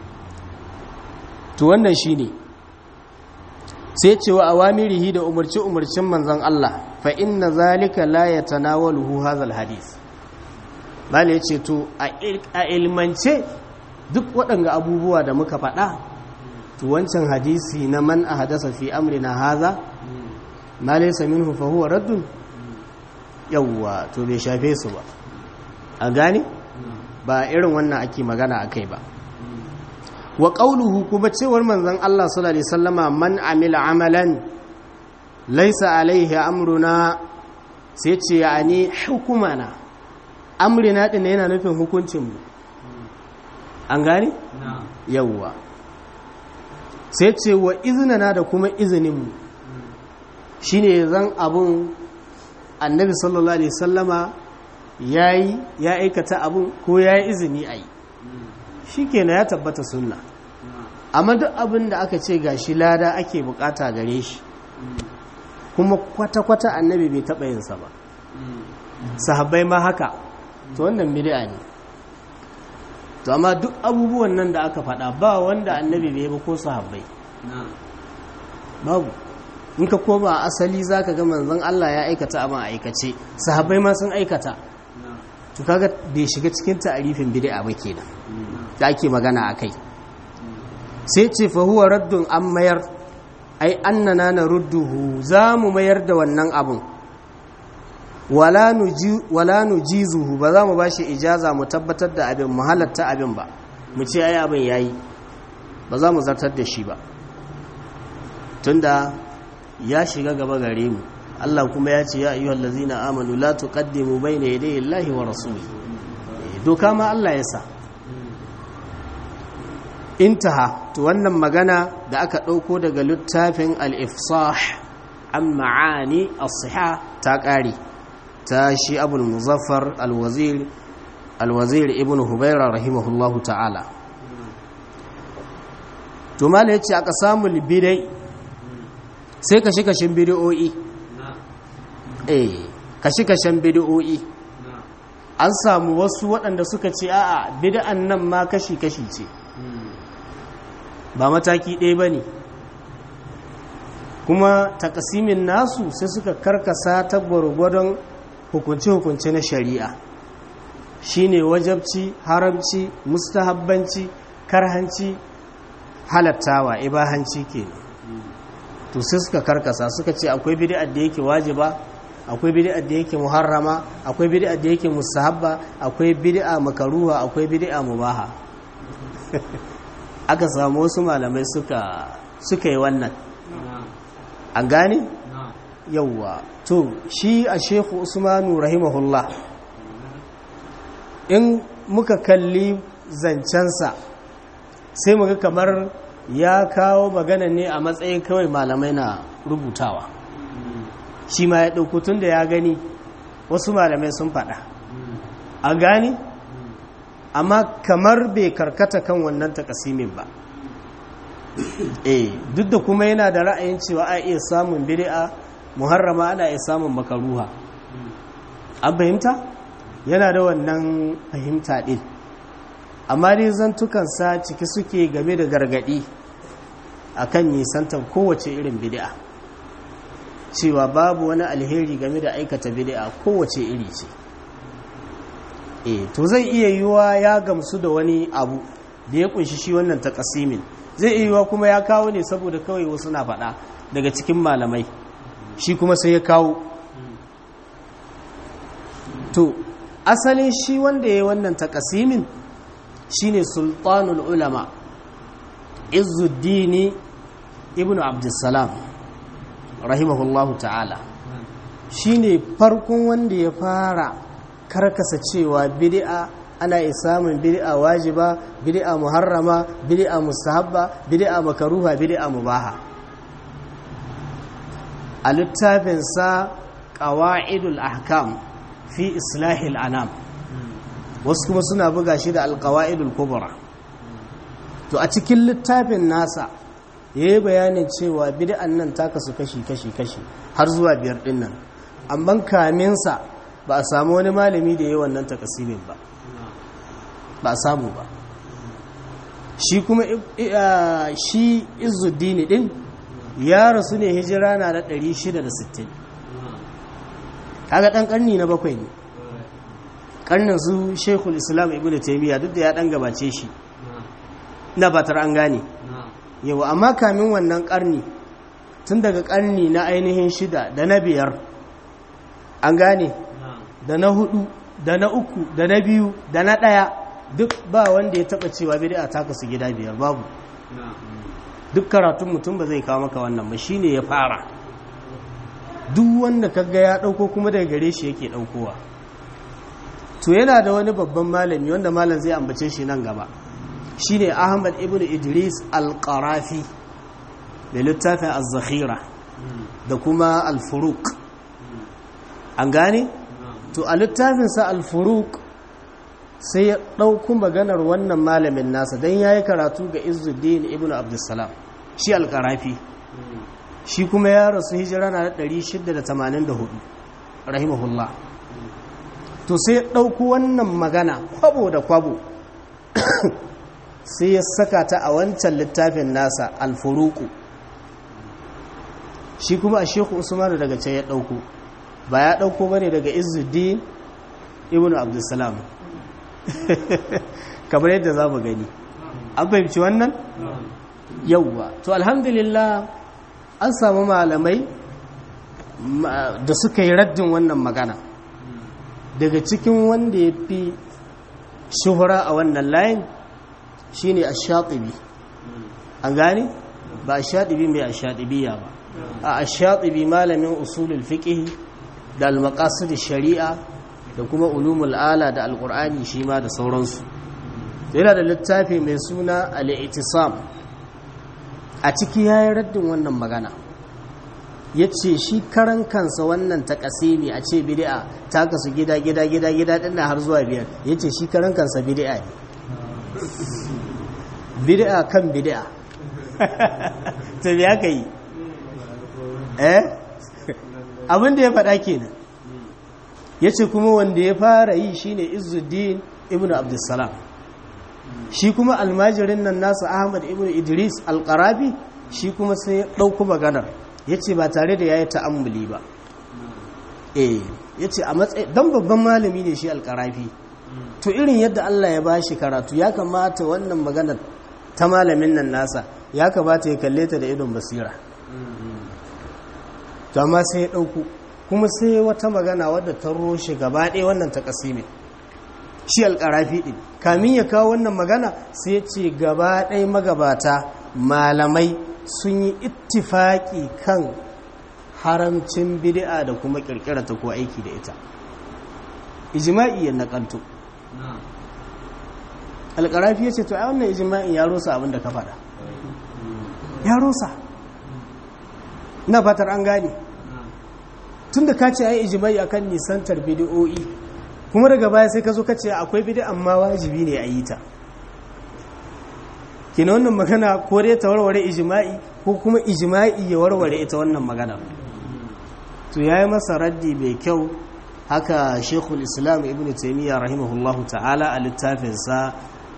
to wannan shi ne sai cewa awamirihi da umarci umarcin manzan Allah fa inna zalika la yatanawaluhu hadhal hadith bale yace to a ilmance duk waɗanga abubuwa da muka faɗa to wancan hadisi na man ahdasa fi amrina hadha ma laysa minhu fa huwa raddun yawwa to bai shafe su ba a gane ba irin wannan ake magana akai ba. Wa qawluhu kuma cewar manzon Allah sallallahu alaihi wasallama man amila amalan laysa alaihi amruna sai ce yani hukumana amrina din yana nufin hukuncin mu an gane yawwa sai ce wa iznana da kuma izinin mu shine zan abun annabi sallallahu alaihi wasallama yayi ya aikata abun ko yayi izini ayi shikenan ya tabbata sunna. Amma duk abin da aka ce gashi lada ake bukata gare shi kuma kwata-kwata annabi bai taɓa yinsa ba sahabbai ma haka to wannan bid'a ne. To amma duk abubuwan nan da aka faɗa ba wanda annabi bai ba ko sahabbai babu. In ka koma asali zaka ga manzon Allah ya aikata abin aikace sahabbai ma sun aikata to kaga bai shiga cikin ta'arifin bid'a ba kenan da ake magana akai. Sai ce fa huwa raddun an mayar ai annana narudduhu za mu mayar da wannan abun wala nuji wala nujizuhu ba za mu bashi ijaza mu tabbatar da abin mu halatta abin ba mu ce ai abin yayi ba za mu zartar da shi ba tunda ya shiga gaba gare mu. Allah kuma ya ce ya ayyuhal ladzina amanu la tuqaddimu bayna yaday Allahi wa rasulihi doka ma Allah ya sa intaha. To wannan magana da aka ɗauko daga littafin al-ifsah an ma'ani as-siha ta ƙare ta shi abul muzaffar al-wazir al-wazir ibn hubayra rahimahullahu ta'ala. To mala yace aka samu bidai sai kashi kashin bid'o'i eh kashi kashin bid'o'i an samu wasu waɗanda suka ce a'a bid'an nan ma kashi kashi ce ba mataki ɗaya ba ne kuma takasimin nasu sai suka karkasa ta gwargwadon hukunce-hukunce na shari'a shine wajabci haramci mustahabbanci karhanci halattawa ibahanci kenan. To sai suka karkasa suka ce akwai bid'ar da yake wajiba akwai bid'ar da yake muharrama akwai bid'ar da yake mustahabba akwai bid'a makaruha akwai bid'a mubaha aka samu wasu malamai suka suka yi wannan an gane yawwa. To shi a Sheikhu Usmanu rahimahullah in muka kalli zancensa sai muga kamar ya kawo magana ne a matsayin kawai malamai na rubutawa shi ma ya ɗauko tun da ya gani wasu malamai sun faɗa an gane amma kamar bai karkata kan wannan takasimin ba eh duk da kuma yana da ra'ayin cewa a iya samun bid'a muharrama ana iya samun makaruha an fahimta yana da wannan fahimta din amma dai zantukansa ciki suke game da gargadi akan nisantar kowace irin bid'a cewa babu wani alheri game da aikata bid'a kowace iri ce eh to zai iya yiwa ya gamsu da wani abu da ya kunshi shi wannan takasimin zai iya yiwa kuma ya kawo ne saboda kawai wasu na faɗa daga cikin malamai shi kuma sai ya kawo. To asalin shi wanda ya yi wannan takasimin shine sultanul ulama Izzuddin ibn Abdussalam rahimahullahu ta'ala shine farkon wanda ya fara karkasa cewa bid'a ana iya samun bid'a wajiba bid'a muharrama bid'a mustahabba bid'a makaruha bid'a mubaha a littafin sa qawaidul ahkam fi islahil anam wasu kuma suna buga shi da alqawaidul kubra. To a cikin littafin nasa yayi bayanin cewa bid'an nan ta kasu kashi kashi kashi har zuwa biyar din nan amma kamin sa ba a samu wani malami da yayi wannan takasimin ba ba a samu ba. Shi kuma shi Izzuddin din ya rasu ne hijira na da ɗari shida da sittin kaga dan karni na bakwai ne karnin su Sheikhul Islam Ibn Taymiyyah duk da ya dan gabace shi na batar an gane yau amma kamin wannan karni tun daga karni na ainihin shida da na biyar an gane da na hudu da na uku da na biyu da na ɗaya duk ba wanda ya taɓa cewa bid'a ta kasu gida biyar babu. Duk karatun mutum ba zai kawo maka wannan ba, shine ya fara. Duk wanda kaga ya ɗauko kuma daga gare shi yake ɗaukowa. To yana da wani babban malami wanda malam zai ambace shi nan gaba, shine Ahmad ibn Idris al-Qarafi da littafin az-Zakhira da kuma al-Furuq. An gane? To a littafinsa al-Furuq sai ya ɗauku maganar wannan malamin nasa don ya yi karatu ga Izzuddin ibn Abdussalam, shi al-Qarafi. Shi kuma ya rasu hijira na ɗari shida da tamanin da hudu rahimahullah. To sai ya ɗauku wannan magana kwabo da kwabo sai ya saka ta a wancan littafin nasa al-Furuq. Shi kuma a Shehu Usmanu daga can ya ɗauku, ba ya ɗauko ba ne daga Izzuddin ibn Abdussalam kamar yadda za mu gani. An fahimci wannan? Yauwa. To alhamdulillah an samu malamai da suka yi raddin wannan magana. Daga cikin wanda ya fi shuhura a wannan layin shine ash-Shatibi. An gane? ba ash-Shatibi mai ash-Shatibiyya ba, a ash-Shatibi malamin usulul fiqh da al-maqasid ash-shari'a da kuma ulumul ala da al-Qur'ani shi ma da sauransu. Yana da littafi mai suna al-I'tisam, a ciki yayin raddin wannan magana. Yace shi karan kansa wannan takasimi a ce bid'a ta kasu gida gida gida gida din har zuwa biyar, yace shi karan kansa bid'a ne. Bid'a kan bid'a. To me aka yi? Eh? Abin da ya faɗa kenan. Yace kuma wanda ya fara yi shine Izzuddin ibn Abdussalam. Shi kuma almajirin nan nasa Ahmad ibn Idris al-Qarafi shi kuma sai ya ɗauko maganar, yace ba tare da yayi ta'ammuli ba. Eh, yace a matsayin dan babban malami ne shi al-Qarafi. To irin yadda Allah ya bashi karatu, ya kamata wannan maganar ta malamin nan nasa ya kamata ya kalle ta da idon basira. To amma sai ya ɗauko kuma sai wata magana wadda ta roshe gaba ɗaya wannan takasimin. Shi al-Qarafi din kamin ya kawo wannan magana sai ya ce gaba ɗaya magabata malamai sun yi ittifaki kan haramcin bid'a da kuma kirkirata ko aiki da ita. Ijma'i ya nakalto. Al-Qarafi ya ce to ai wannan ijma'in ya rusa abin da ka faɗa. Ya rusa. Ina fatar an gane. Tunda ka ce ai ijma'i akan nisantar bid'o'i, kuma daga baya sai ka zo ka ce akwai bid'a amma wajibi ne a yi ta. Kina wannan magana ko dai ta warware ijma'i ko kuma ijma'i ya warware ita wannan magana. To yayi masa raddi mai kyau. Haka Sheikhul Islam Ibn Taymiyyah rahimahullahu ta'ala a littafinsa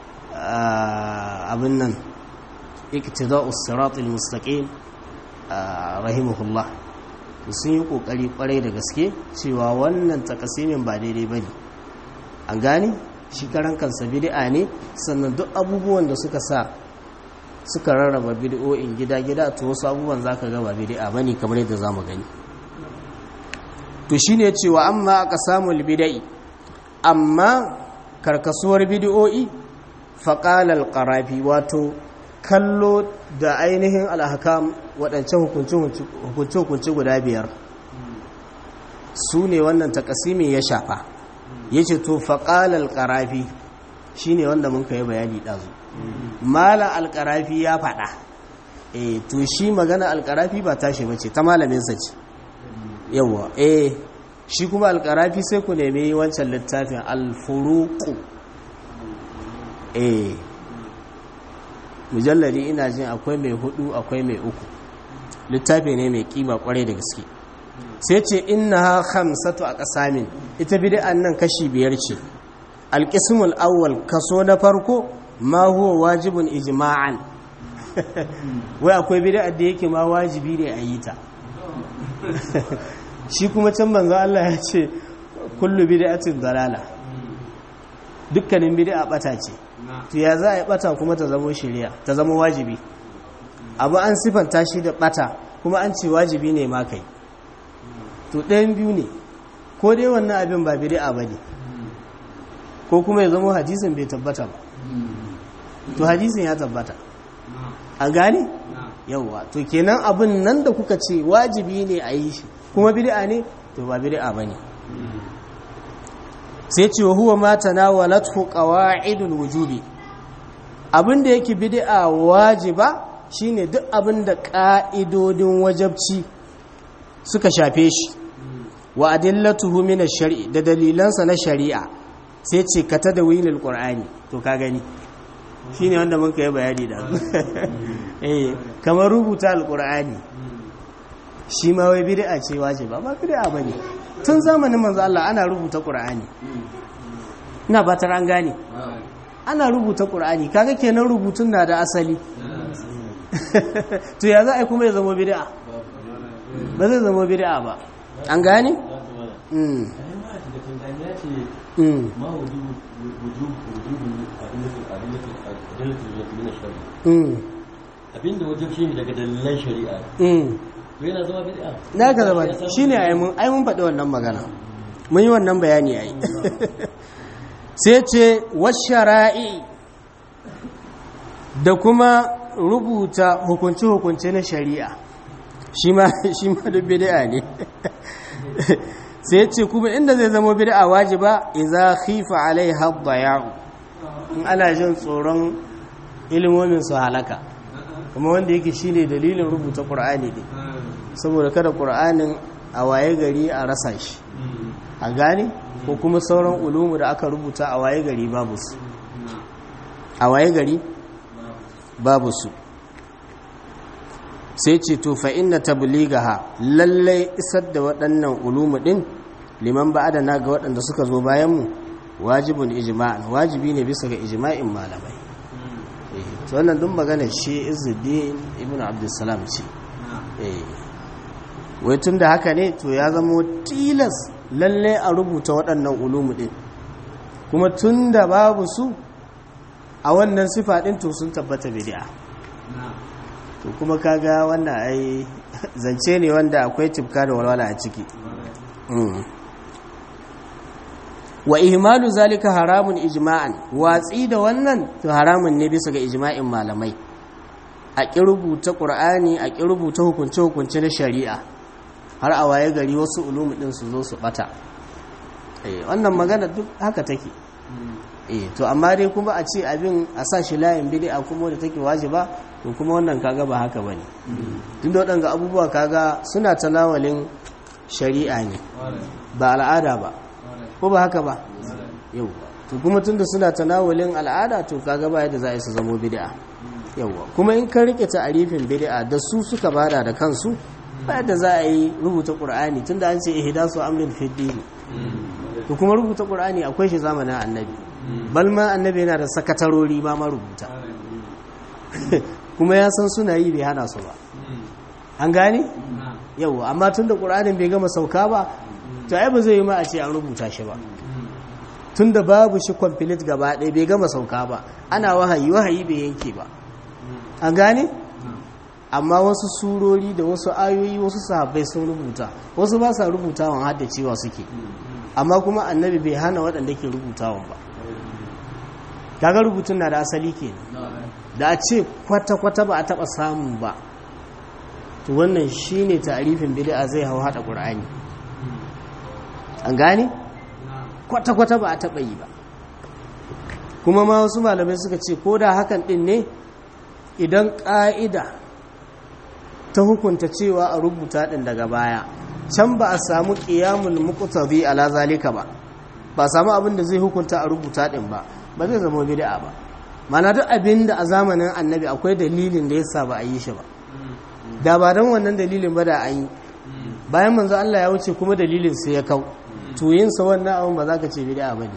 abin nan Iqtida'us Siratal Mustaqim rahimahullah, sun yi kokari kwarai da gaske cewa wannan takasimin ba daidai bane. An gane shi karan kansa bid'a ne, sannan duk abubuwan da suka sa suka rarraba bid'o'in gida-gida to wasu abubuwan zaka ga ba bid'a bane kamar yadda zamu gani. To shine cewa amma aka samu bid'i, amma karkasuwar bid'o'i faqala al-Qarafi, wato kallo da ainihin al-ahkam wadancan hukunce-hukunce guda biyar su ne wannan takasimin ya shafa. Yace to faqala al-Qarafi shine wanda mun kai bayani dazu. Mala al-Qarafi ya fada, eh to shi magana al-Qarafi ba tashi bace, ta malamin sa ce. Yawa eh shi kuma al-Qarafi sai ku nemi wancan littafin al-Furuq. Eh mujalladi ina jin akwai mai hudu akwai mai uku, littafi ne mai kima kwarai da gaske. Sai ce innaha khamsatu aqsamin, ita bid'an nan kashi biyar ce. Al-qismul awwal, kaso na farko, ma huwa wajibun ijma'an. Wai akwai bid'a da yake ma wajibi ne a yi ta. Shi kuma can manzo Allah ya ce kullu bid'atin dalala, dukkanin bid'a bata ce. To ya za a yi bata kuma ta zama shari'a, ta zama wajibi? Abu an sifanta shi da bata kuma an ce wajibi ne ma kai. To ɗayan biyu ne, ko dai wannan abin ba bid'a bane, ko kuma ya zama hadisin bai tabbata ba to hadisin ya tabbata a gane yawa to kenan abin nan da kuka ce wajibi ne a yi shi kuma bid'a ne to ba bid'a bane sai ce wa huwa ma tanawalathu qawa'idul wujubi abin da yake bid'a wajiba shine duk abin da ka'idodin wajabci suka shafe shi wa adillatuhu min ash-shar'i da dalilansa na shari'a sai ce ka tadawilul qur'ani to ka gani shine wanda mun kai bayani da eh kamar rubuta al-qur'ani shi ma wai bid'a ce wajiba ba bid'a bane tun zamanin manzo Allah ana rubuta qur'ani ina ba tar an gane ana rubuta qur'ani kaga kenan rubutun na da asali to ya za a kuma ya zama bid'a ba zai zama bid'a ba an gane mm mm abinda wajen shi ne daga dalilan shari'a to yana zama bid'a na ka zama shine ai mun ai mun faɗi wannan magana mun yi wannan bayani ai sai ce washara'i da kuma rubuta hukunci hukunci na shari'a shi ma shi ma da bid'a ne sai ce kuma inda zai zama bid'a wajiba idza khifa alaiha ad-daya'u in ana jin tsoron ilimomin su halaka kuma wanda yake shine dalilin rubuta qur'ani ne saboda kada qur'anin a waye gari a rasa shi a gane ko kuma sauran ulumu da aka rubuta a waye gari babu su a waye gari babu su sai ce to fa inna tablighaha lalle isar da waɗannan ulumu din liman ba'ada na ga waɗanda suka zo bayan mu wajibun ijma'an wajibi ne bisa ga ijma'in malamai eh to wannan duk magana shi Izzuddin ibn Abdussalam ce eh wai tunda haka ne to ya zama tilas lalle a rubuta waɗannan ulumu din kuma tunda babu su a wannan sifa din to sun tabbata bid'a to kuma kaga wannan ai zance ne wanda akwai tibka da walwala a ciki wa ihmalu zalika haramun ijma'an watsi da wannan to haramun ne bisa ga ijma'in malamai a ki rubuta qur'ani a ki rubuta hukunce hukunce na shari'a har a waye gari wasu ulumi din su zo su bata eh wannan magana duk haka take eh to amma dai kuma a ce abin a sa shi layin bid'a kuma da take wajiba to kuma wannan kaga ba haka bane tun da wadanga abubuwa kaga suna talawalin shari'a ne ba al'ada ba ko ba haka ba yau to kuma tunda suna tanawulin al'ada to kaga ba yadda za a yi su zamo bid'a yawa kuma in ka rike ta'arifin bid'a da su suka bada da kansu ba yadda za a yi rubuta qur'ani tunda an ce ihdasu amrin fi din to kuma rubuta qur'ani akwai shi zamanin annabi balma annabi yana da sakatarori ba ma rubuta kuma ya san suna yi bai hana su ba an gane yawa amma tunda qur'anin bai gama sauka ba to ai ba zai yi ma a ce an rubuta shi ba tunda babu shi complete gaba ɗaya bai gama sauka ba ana wahayi wahayi bai yanke ba an gane amma wasu surori da wasu ayoyi wasu sahabbai sun rubuta wasu ba sa rubutawan har da cewa suke amma kuma annabi bai hana waɗanda ke rubutawan ba kaga rubutun na da asali kenan da a ce kwata-kwata ba a taɓa samun ba to wannan shine ta'arifin bid'a zai hau hada qur'ani an gane kwata-kwata ba a taɓa yi ba kuma ma wasu malamai suka ce ko da hakan ɗin ne idan ƙa'ida ta hukunta cewa a rubuta ɗin daga baya can ba a samu ƙiyamul muqtadi ala zalika ba ba a samu abin da zai hukunta a rubuta ɗin ba ba zai zama bid'a ba mana duk abin da a zamanin annabi akwai dalilin da yasa ba a yi shi ba da ba don wannan dalilin ba da an yi bayan manzo Allah ya wuce kuma dalilin sai ya kau to yin sa wannan abin ba za ka ce bid'a bane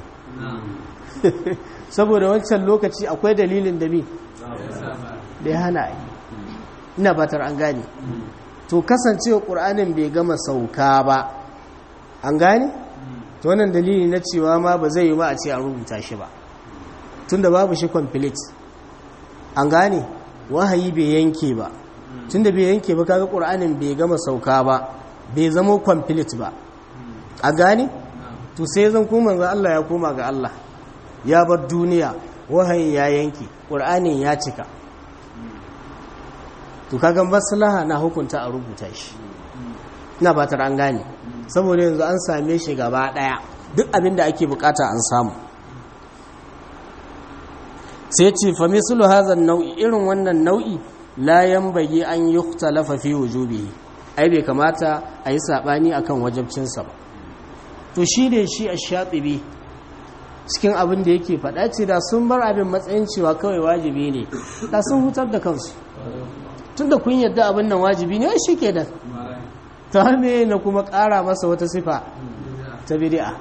saboda wancan lokaci akwai dalilin da bi da ya hana yi ina fatar an gane to kasancewa qur'anin bai gama sauka ba an gane to wannan dalili na cewa ma ba zai yi ma a ce an rubuta shi ba tunda babu shi complete an gane wahayi bai yanke ba tunda bai yanke ba kaga qur'anin bai gama sauka ba bai zama complete ba a gane to sai zan kuma manzo Allah ya koma ga Allah ya bar duniya wahayin ya yanki ƙur'anin ya cika to kaga maslaha na hukunta a rubuta shi ina ba ta an gane saboda yanzu an same shi gaba daya duk abin da ake bukata an samu sai ce fa mislu hadha nau'i irin wannan nau'i la yanbaghi an yuhtalafa fi wujubihi ai bai kamata a yi sabani akan wajibcin sa ba to shi ne shi ash-shatibi cikin abin da yake faɗa ce da sun bar abin matsayin cewa kawai wajibi ne da sun hutar da kansu tunda kun yadda abin nan wajibi ne shi ke da ta me na kuma ƙara masa wata sifa ta bid'a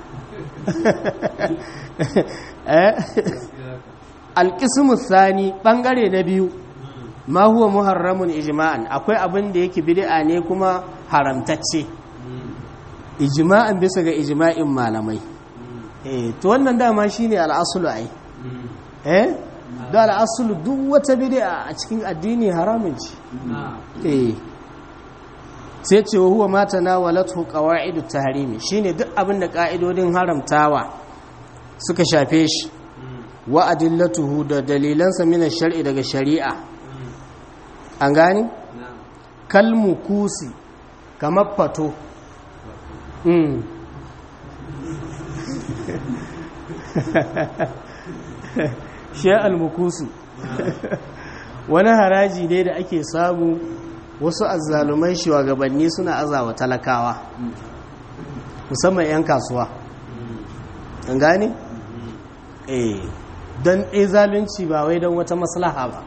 alƙismu sani ɓangare na biyu ma huwa muharramun ijma'an akwai abin da yake bid'a ne kuma haramtacce ijma'an bisa ga ijma'in malamai eh to wannan dama shine al'aslu ai eh da al'aslu duk wata bid'a a cikin addini haramun ce eh sai ce huwa ma tanawalatu qawa'idut tahrimi shine duk abin da ka'idodin haramtawa suka shafe shi wa adillatuhu da dalilansa min ash-shar'i daga shari'a an gani kalmu kusi kamar fato mm shi al-mukusu wani haraji ne da ake samu wasu azzalumai shugabanni suna azawa talakawa musamman 'yan kasuwa an gane? eh don ɗaya zalunci ba wai don wata maslaha ba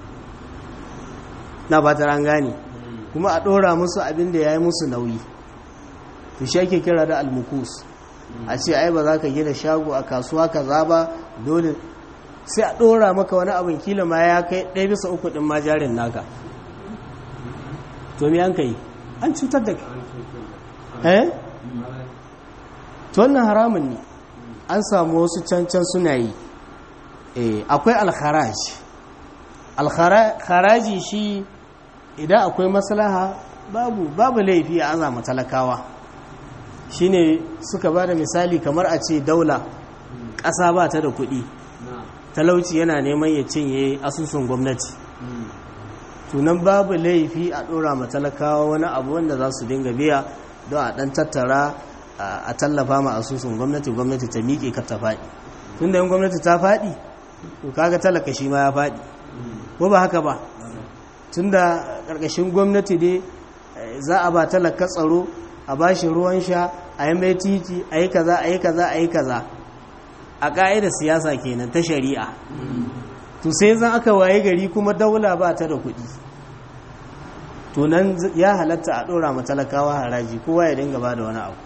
na ba ta ran gane kuma a ɗora musu abin da ya yi musu nauyi to shi ake kira da almukus a ce ai ba za ka gina shago a kasuwa kaza ba dole sai a ɗora maka wani abin kila ma ya kai ɗaya bisa uku ɗin ma jarin naka to me an kai an cutar da kai eh to wannan haramun ne an samu wasu cancan suna yi eh akwai alkharaj alkharaji shi idan akwai maslaha babu babu laifi a azama talakawa shine suka bada misali kamar a ce daula ƙasa ba ta da kuɗi talauci yana neman ya cinye asusun gwamnati tunan babu laifi a ɗora ma talakawa wani abu wanda za su dinga biya don a ɗan tattara a tallafa ma asusun gwamnati gwamnati ta miƙe ka ta faɗi tun da yin gwamnati ta faɗi to kaga talaka shi ma ya faɗi ko ba haka ba tun da ƙarƙashin gwamnati dai za a ba talaka tsaro a ba shi ruwan sha a yi mai titi a yi kaza a yi kaza a yi kaza a ƙa'idar siyasa kenan ta shari'a to sai zan aka waye gari kuma daula ba ta da kuɗi to nan ya halatta a ɗora matalakawa haraji kowa ya dinga ba da wani abu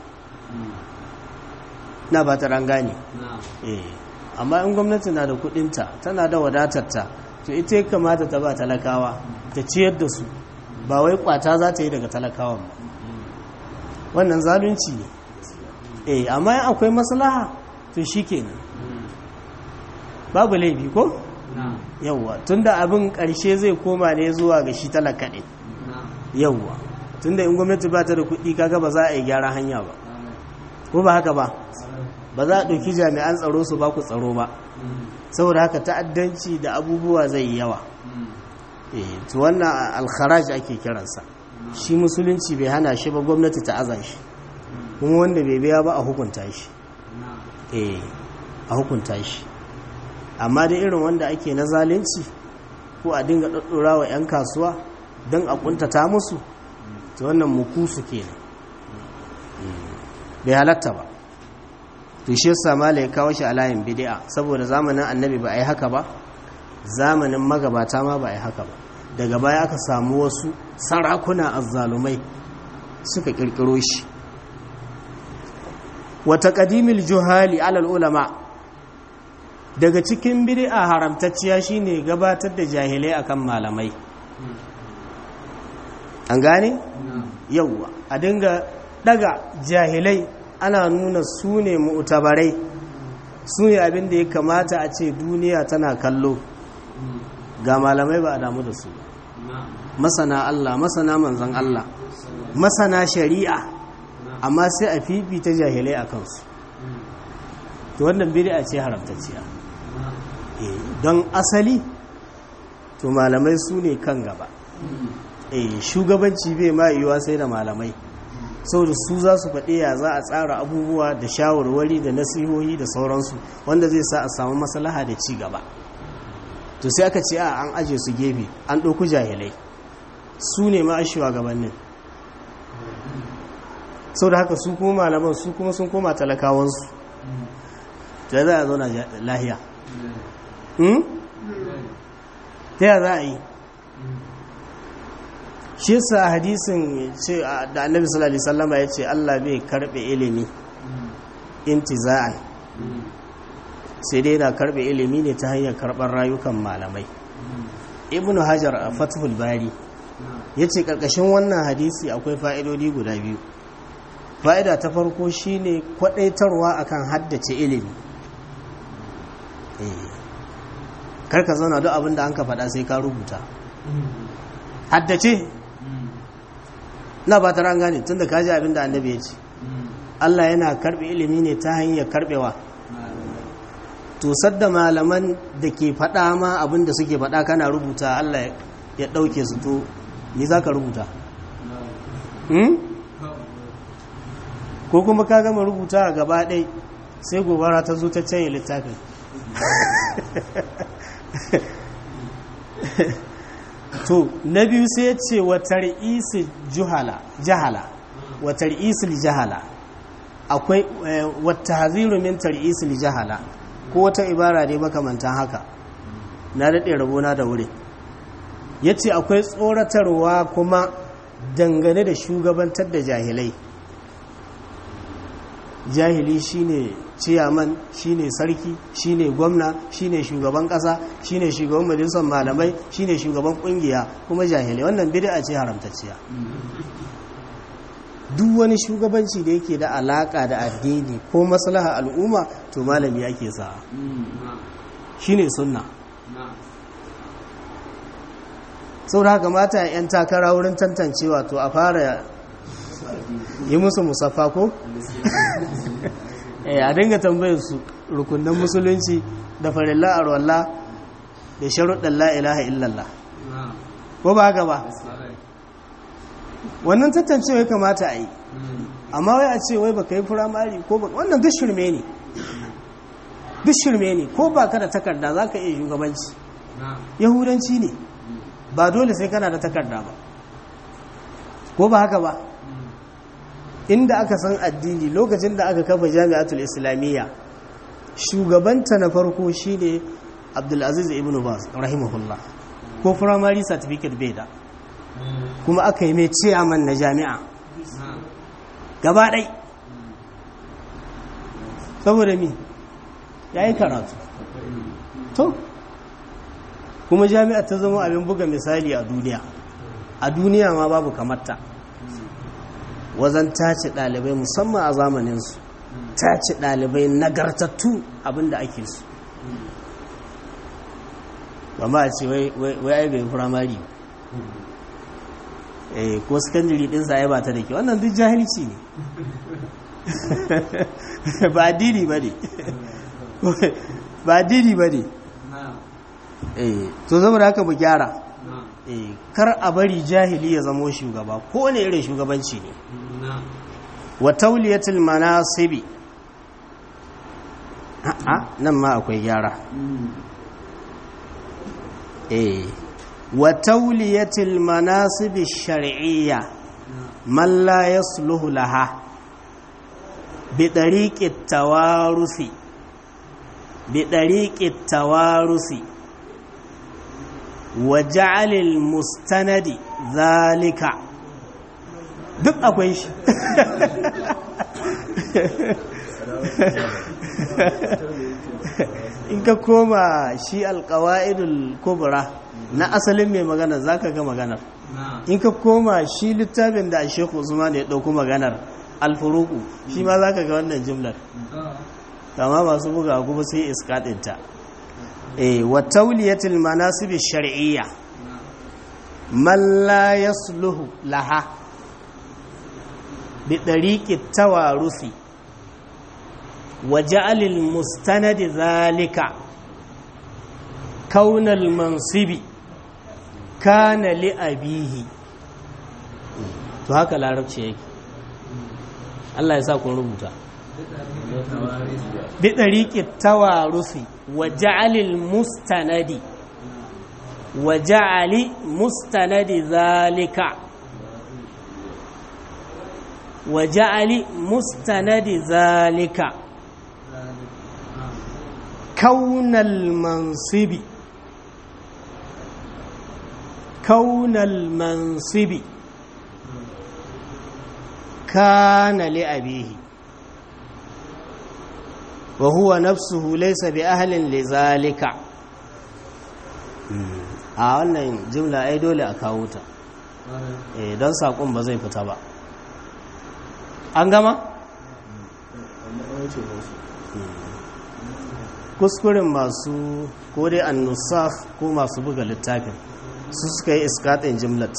na ba ta rangane amma in gwamnati na da kuɗinta tana da wadatarta to ita ya kamata ta ba talakawa ta ciyar da su ba wai kwata za ta yi daga talakawan ba wannan zalunci ne eh amma in akwai maslaha to shi kenan babu laifi ko? yawwa tunda abin ƙarshe zai koma ne zuwa ga shi talaka ɗin yawwa tunda in gwamnati ba ta da kuɗi kaga ba za a yi gyara hanya ba ko ba haka ba ba za a ɗauki jami'an tsaro su ba ku tsaro ba saboda haka ta'addanci da abubuwa zai yi yawa to wannan alkharaj ake kiransa shi musulunci bai hana shi ba gwamnati ta aza shi kuma wanda bai biya ba a hukunta shi eh a hukunta shi amma da irin wanda ake na zalunci ko a dinga daddora wa 'yan kasuwa don a kuntata musu to wannan mukusu kenan bai halatta ba to shi yasa mala ya kawo shi a layin bid'a saboda zamanin annabi ba a yi haka ba zamanin magabata ma ba a yi haka ba daga baya aka samu wasu sarakuna azzalumai suka kirkiro shi wa taqdimil juhali alal ulama daga cikin bid'a haramtacciya shine gabatar da jahilai akan malamai an gane yawwa a dinga daga jahilai ana nuna su ne mu'tabarai su ne abin da ya kamata a ce duniya tana kallo ga malamai ba a damu da su masana Allah masana manzon Allah masana shari'a amma sai a fifita jahilai a kansu to wannan bid'a ce haramtacciya eh don asali to malamai su ne kan gaba eh shugabanci bai ma yiwa sai da malamai saboda su za su faɗi ya za a tsara abubuwa da shawarwari da nasihohi da sauransu wanda zai sa a samu maslaha da ci gaba to sai aka ce a an aje su gefe an ɗauku jahilai su ne ma shugabannin saboda haka su kuma malaman su kuma sun koma talakawansu ta za a zauna lahiya ta ya za a yi shi sa hadisin da annabi sallallahu alaihi wasallam ya ce Allah bai karbe ilimi intiza'an sai dai na karbe ilimi ne ta hanyar karbar rayukan malamai ibnu hajar a fathul bari yace karkashin wannan hadisi akwai fa'idodi guda biyu fa'ida ta farko shine kwadaitarwa akan haddace ilimi eh karka zauna duk abin da an ka faɗa sai ka rubuta haddace na ba ta ran gane tun da kaji abin da annabi ya ce Allah yana karɓe ilimi ne ta hanyar karɓewa to sadda malaman da ke faɗa ma abin da suke faɗa kana rubuta Allah ya ɗauke su to ni za ka rubuta ko kuma ka gama rubuta a gaba ɗai sai gobara ta zo ta canye littafin to na biyu sai ya ce wata ri'isi jahala wata ri'isi jahala akwai wata haziru min tar'isil jahala ko wata ibara ne makamantan haka na daɗe rabona da wuri ya ce akwai tsoratarwa kuma dangane da shugabantar da jahilai jahili shine ciyaman shine sarki shine gwamna shine shugaban kasa shine shugaban majalisar malamai shine shugaban kungiya kuma jahilai wannan bid'a ce haramtacciya duk wani shugabanci da yake da alaka da addini ko maslaha al'umma to malami yake sa shine sunna saboda haka mata yan takara wurin tantancewa to a fara yi musu musaffa ko eh a dinga tambayar su rukunin musulunci da farilla arwalla da sharuɗan la ilaha illallah ko ba haka ba wannan tantancewa ya kamata a yi amma wai a ce wai baka yi firamari ko ba wannan duk shirme ne duk shirme ne ko ba ka da takarda za ka iya shugabanci yahudanci ne ba dole sai kana da takarda ba ko ba haka ba inda aka san addini lokacin da aka kafa jami'atul islamiyya shugabanta na farko shine Abdulaziz ibn Baz rahimahullah ko primary certificate bai da kuma aka yi mai chairman na jami'a gaba ɗai saboda mi yayi karatu to kuma jami'a ta zama abin buga misali a duniya a duniya ma babu kamarta wazan tace ɗalibai musamman a zamaninsu tace ɗalibai nagartattu abinda ake su ba ma a ce wai ai bai firamari eh ko sakandiri ɗinsa ya ba ta da ke wannan duk jahilci ne ba addini ba ne ba addini ba ne eh to zama da haka mu gyara eh kar a bari jahili ya zamo shugaba ko ne irin shugabanci ne wa tauliyatul manasibi a'a nan ma akwai gyara eh wa tauliyatul manasibi shar'iyya man la yasluhu laha bi tariqit tawarusi bi tariqit tawarusi wa ja'alil mustanadi zalika duk akwai shi in ka koma shi alƙawa'idul kubra na asalin mai magana zaka ga maganar in ka koma shi littafin da Sheikh Usman ya dauko maganar al-furuqu shi ma zaka ga wannan jimlar amma masu buga kuma sai iskadinta eh wa tawliyatul manasib ash-shar'iyya man la yasluhu laha bi tariqi tawarusi وجعل المستند ذلك كون المنصب كان لأبيه to haka larabci yake Allah ya sa kun rubuta bi tariqi tawarusi wa ja'alil mustanadi wa ja'ali mustanadi zalika wa ja'ali mustanadi zalika kaunal mansibi kaunal mansibi kana li abihi wa huwa nafsuhu laysa bi ahlin li zalika a wannan jumla ai dole a kawo ta eh don sakon ba zai fita ba an gama kuskuren masu ko dai annusakh ko masu buga littafin su suka yi iskatin jumlat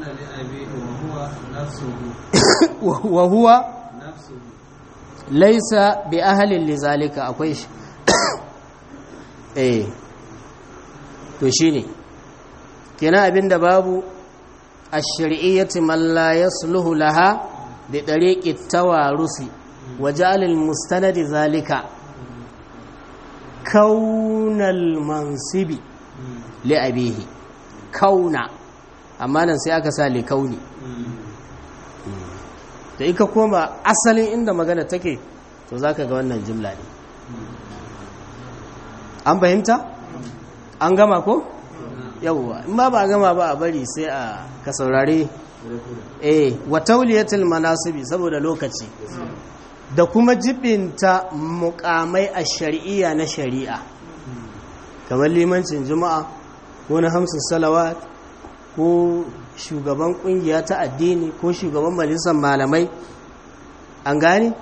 wa huwa laisa bi ahalin lizalika akwai shi eh to shine kenan abinda babu ash-shar'iyyati man la yasluhu laha bi tariqi tawarusi wa ja'al al-mustanad zalika kaunal mansibi li abihi kauna amma nan sai aka sa li kauni da ika koma asalin inda magana take to zaka ga wannan jimla ne an fahimta an gama ko yawwa in ba ba gama ba a bari sai a ka saurare eh wa tawliyatul manasibi saboda lokaci da kuma jibinta muqamai a shari'iyya na shari'a kamar limancin juma'a ko na hamsu salawat ko shugaban kungiya ta addini ko shugaban majalisar malamai an gane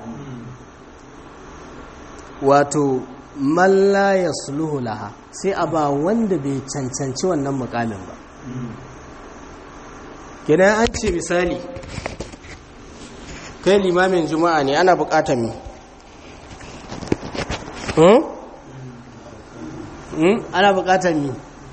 wato man la yasluhu laha sai a ba wanda bai cancanci wannan mukamin ba kenan an ce misali kai limamin juma'a ne ana bukatar mi hmm? hmm? ana bukatar mi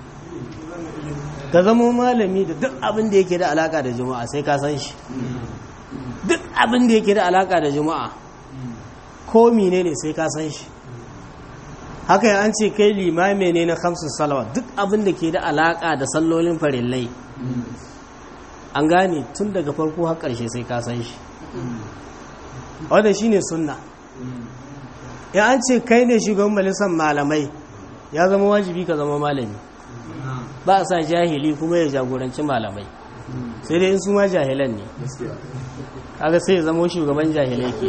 ka zama malami da duk abin da yake da alaka da juma'a sai ka san shi duk abin da yake da alaka da juma'a ko mine ne sai ka san shi haka an ce kai limami ne na khamsu salawat duk abin da ke da alaka da sallolin farillai an gane tun daga farko har ƙarshe sai ka san shi wanda shine sunna ya an ce kai ne shugaban majalisar malamai ya zama wajibi ka zama malami ba a sa jahili kuma ya jagoranci malamai sai dai in su ma jahilan ne kaga sai ya zama shugaban jahilai ke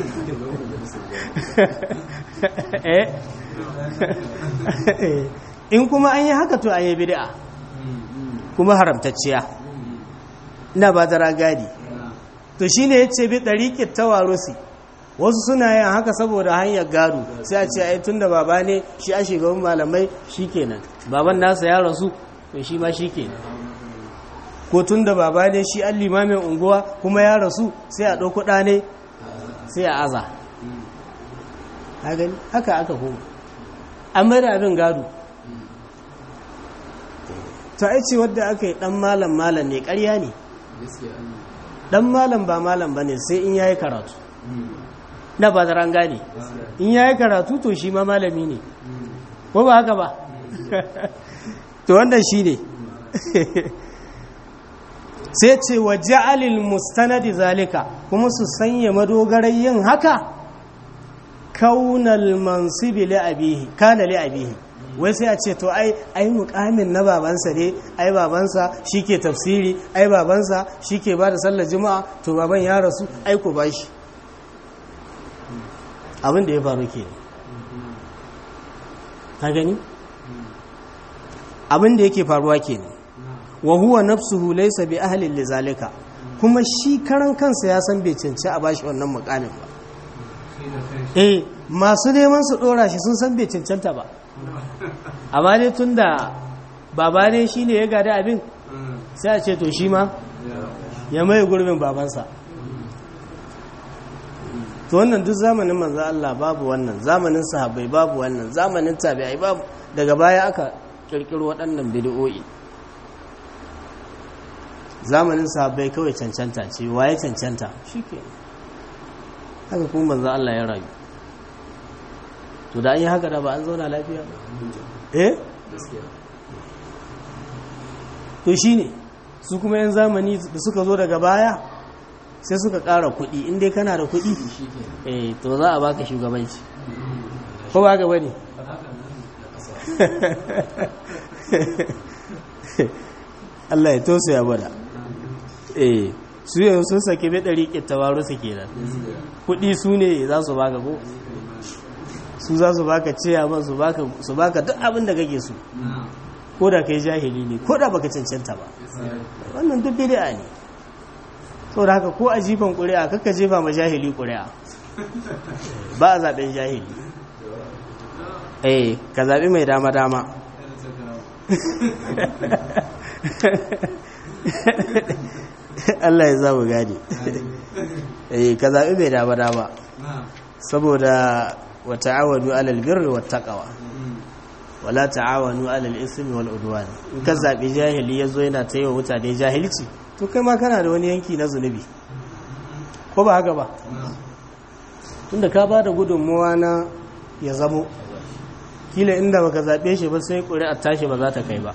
in kuma an yi haka to an yi bid'a kuma haramtacciya ina ba da ragadi to shine yace bi dariqit tawarusi wasu suna yin haka saboda hanyar gado sai a ce ai tunda baba ne shi a shugaban malamai shikenan baban nasa ya rasu to shi ma shikenan ko tunda baba ne shi an limamin unguwa kuma ya rasu sai a dauko da ne sai a aza haka aka koma an bai da abin gado ta aice wadda aka yi dan malam malam ne ƙarya ne dan malam ba malam ba ne sai in yayi karatu na ba zaran gane in yayi karatu to shi ma malami ne ko ba haka ba to wannan shi ne sai ce wa ja'alil mustanadi zalika kuma su sanya madogarar yin haka kaunal mansibi li abihi kana li abihi wai sai a ce to ai ai mukamin na babansa ne ai babansa shike tafsiri ai babansa shike bada sallar juma'a to baban ya rasu ai ku bashi abin da ya faru ke ka gani abin da yake faruwa kenan wa huwa nafsuhu laysa bi ahli lizalika kuma shi karan kansa ya san bai cancanci a bashi wannan mukamin ba eh masu neman su dora shi sun san bai cancanta ba amma dai tunda baba ne shine ya gada abin sai a ce to shi ma ya mai gurbin babansa to wannan duk zamanin manzo Allah babu wannan, zamanin sahabbai babu wannan, zamanin tabi'ai babu, daga baya aka kirkiro waɗannan bid'o'i. Zamanin sahabbai kawai cancanta ce, waye cancanta shike haka kuma manzo Allah ya rayu. To da an yi haka da ba an zauna lafiya ba eh to shine su kuma yan zamani da suka zo daga baya sai suka ƙara kuɗi, in dai kana da kuɗi eh to za a baka shugabanci ko ba ga bane Allah ya tosa ya bada eh su yanzu sun sake bai ɗari ƙittawaru su kenan, kuɗi su ne za su baka ko su za su baka ciyaman su baka su baka duk abin da kake so, ko da kai jahili ne, ko da baka cancanta ba. Wannan duk bid'a ne. Saboda haka ko a jifan ƙuri'a kakka jefa ma jahili ƙuri'a, ba a zaɓen jahili. Eh ka zaɓi mai dama dama. Allah ya zamu gadi. Eh ka zaɓi mai dama dama, saboda wa ta'awanu 'alal birri wat taqwa wala ta'awanu 'alal ismi wal udwan. In ka zabi jahili yazo yana ta yi wa mutane jahilci, to kai ma kana da wani yanki na zunubi, ko ba haka ba? Tunda ka bada gudunmuwa na ya zamo, kila inda baka zabe shi ba sai ƙuri'ar tashi ba za ta kai ba.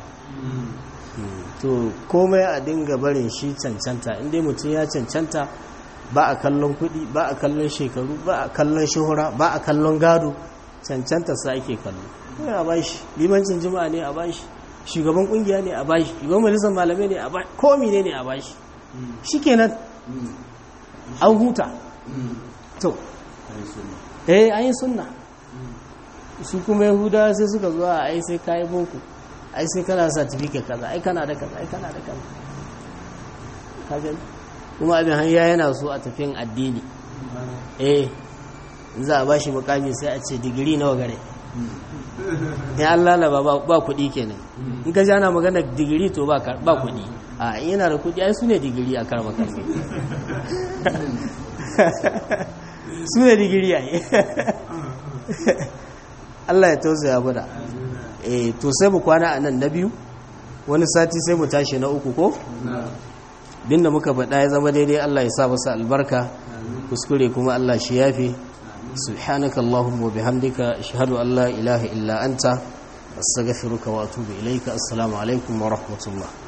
To komai a dinga barin shi cancanta, inda mutum ya cancanta, ba a kallon kuɗi, ba a kallon shekaru, ba a kallon shuhura, ba a kallon gado, cancanta sa ake kallo. Kai a bashi limancin juma'a ne a bashi, shugaban kungiya ne a bashi, shugaban majalisar malamai ne a bashi, komi ne ne a bashi, shikenan an huta. To eh an yi sunna. Su kuma yahudawa sai suka zo a ai sai kayi boko, ai sai kana certificate kaza, ai kana da kaza, ai kana da kaza, ka gani. Kuma abin hanya yana so a tafiyan addini. Eh za a bashi mukami sai a ce digiri nawa gare, ya Allah la ba ba kudi kenan. In ka ji ana magana digiri to ba ba kudi, a yana da kudi ai sune digiri a karma karfi. Sune digiri ai. Allah ya tausaya bada. Eh to sai mu kwana anan na biyu, wani sati sai mu tashi na uku ko? Din da muka faɗa ya zama daidai Allah ya sa masa albarka, kuskure kuma Allah shi yafi. Subhanaka Allahumma wa bihamdika ashhadu an la ilaha illa anta astaghfiruka wa atubu ilayka. Assalamu alaikum wa rahmatullah.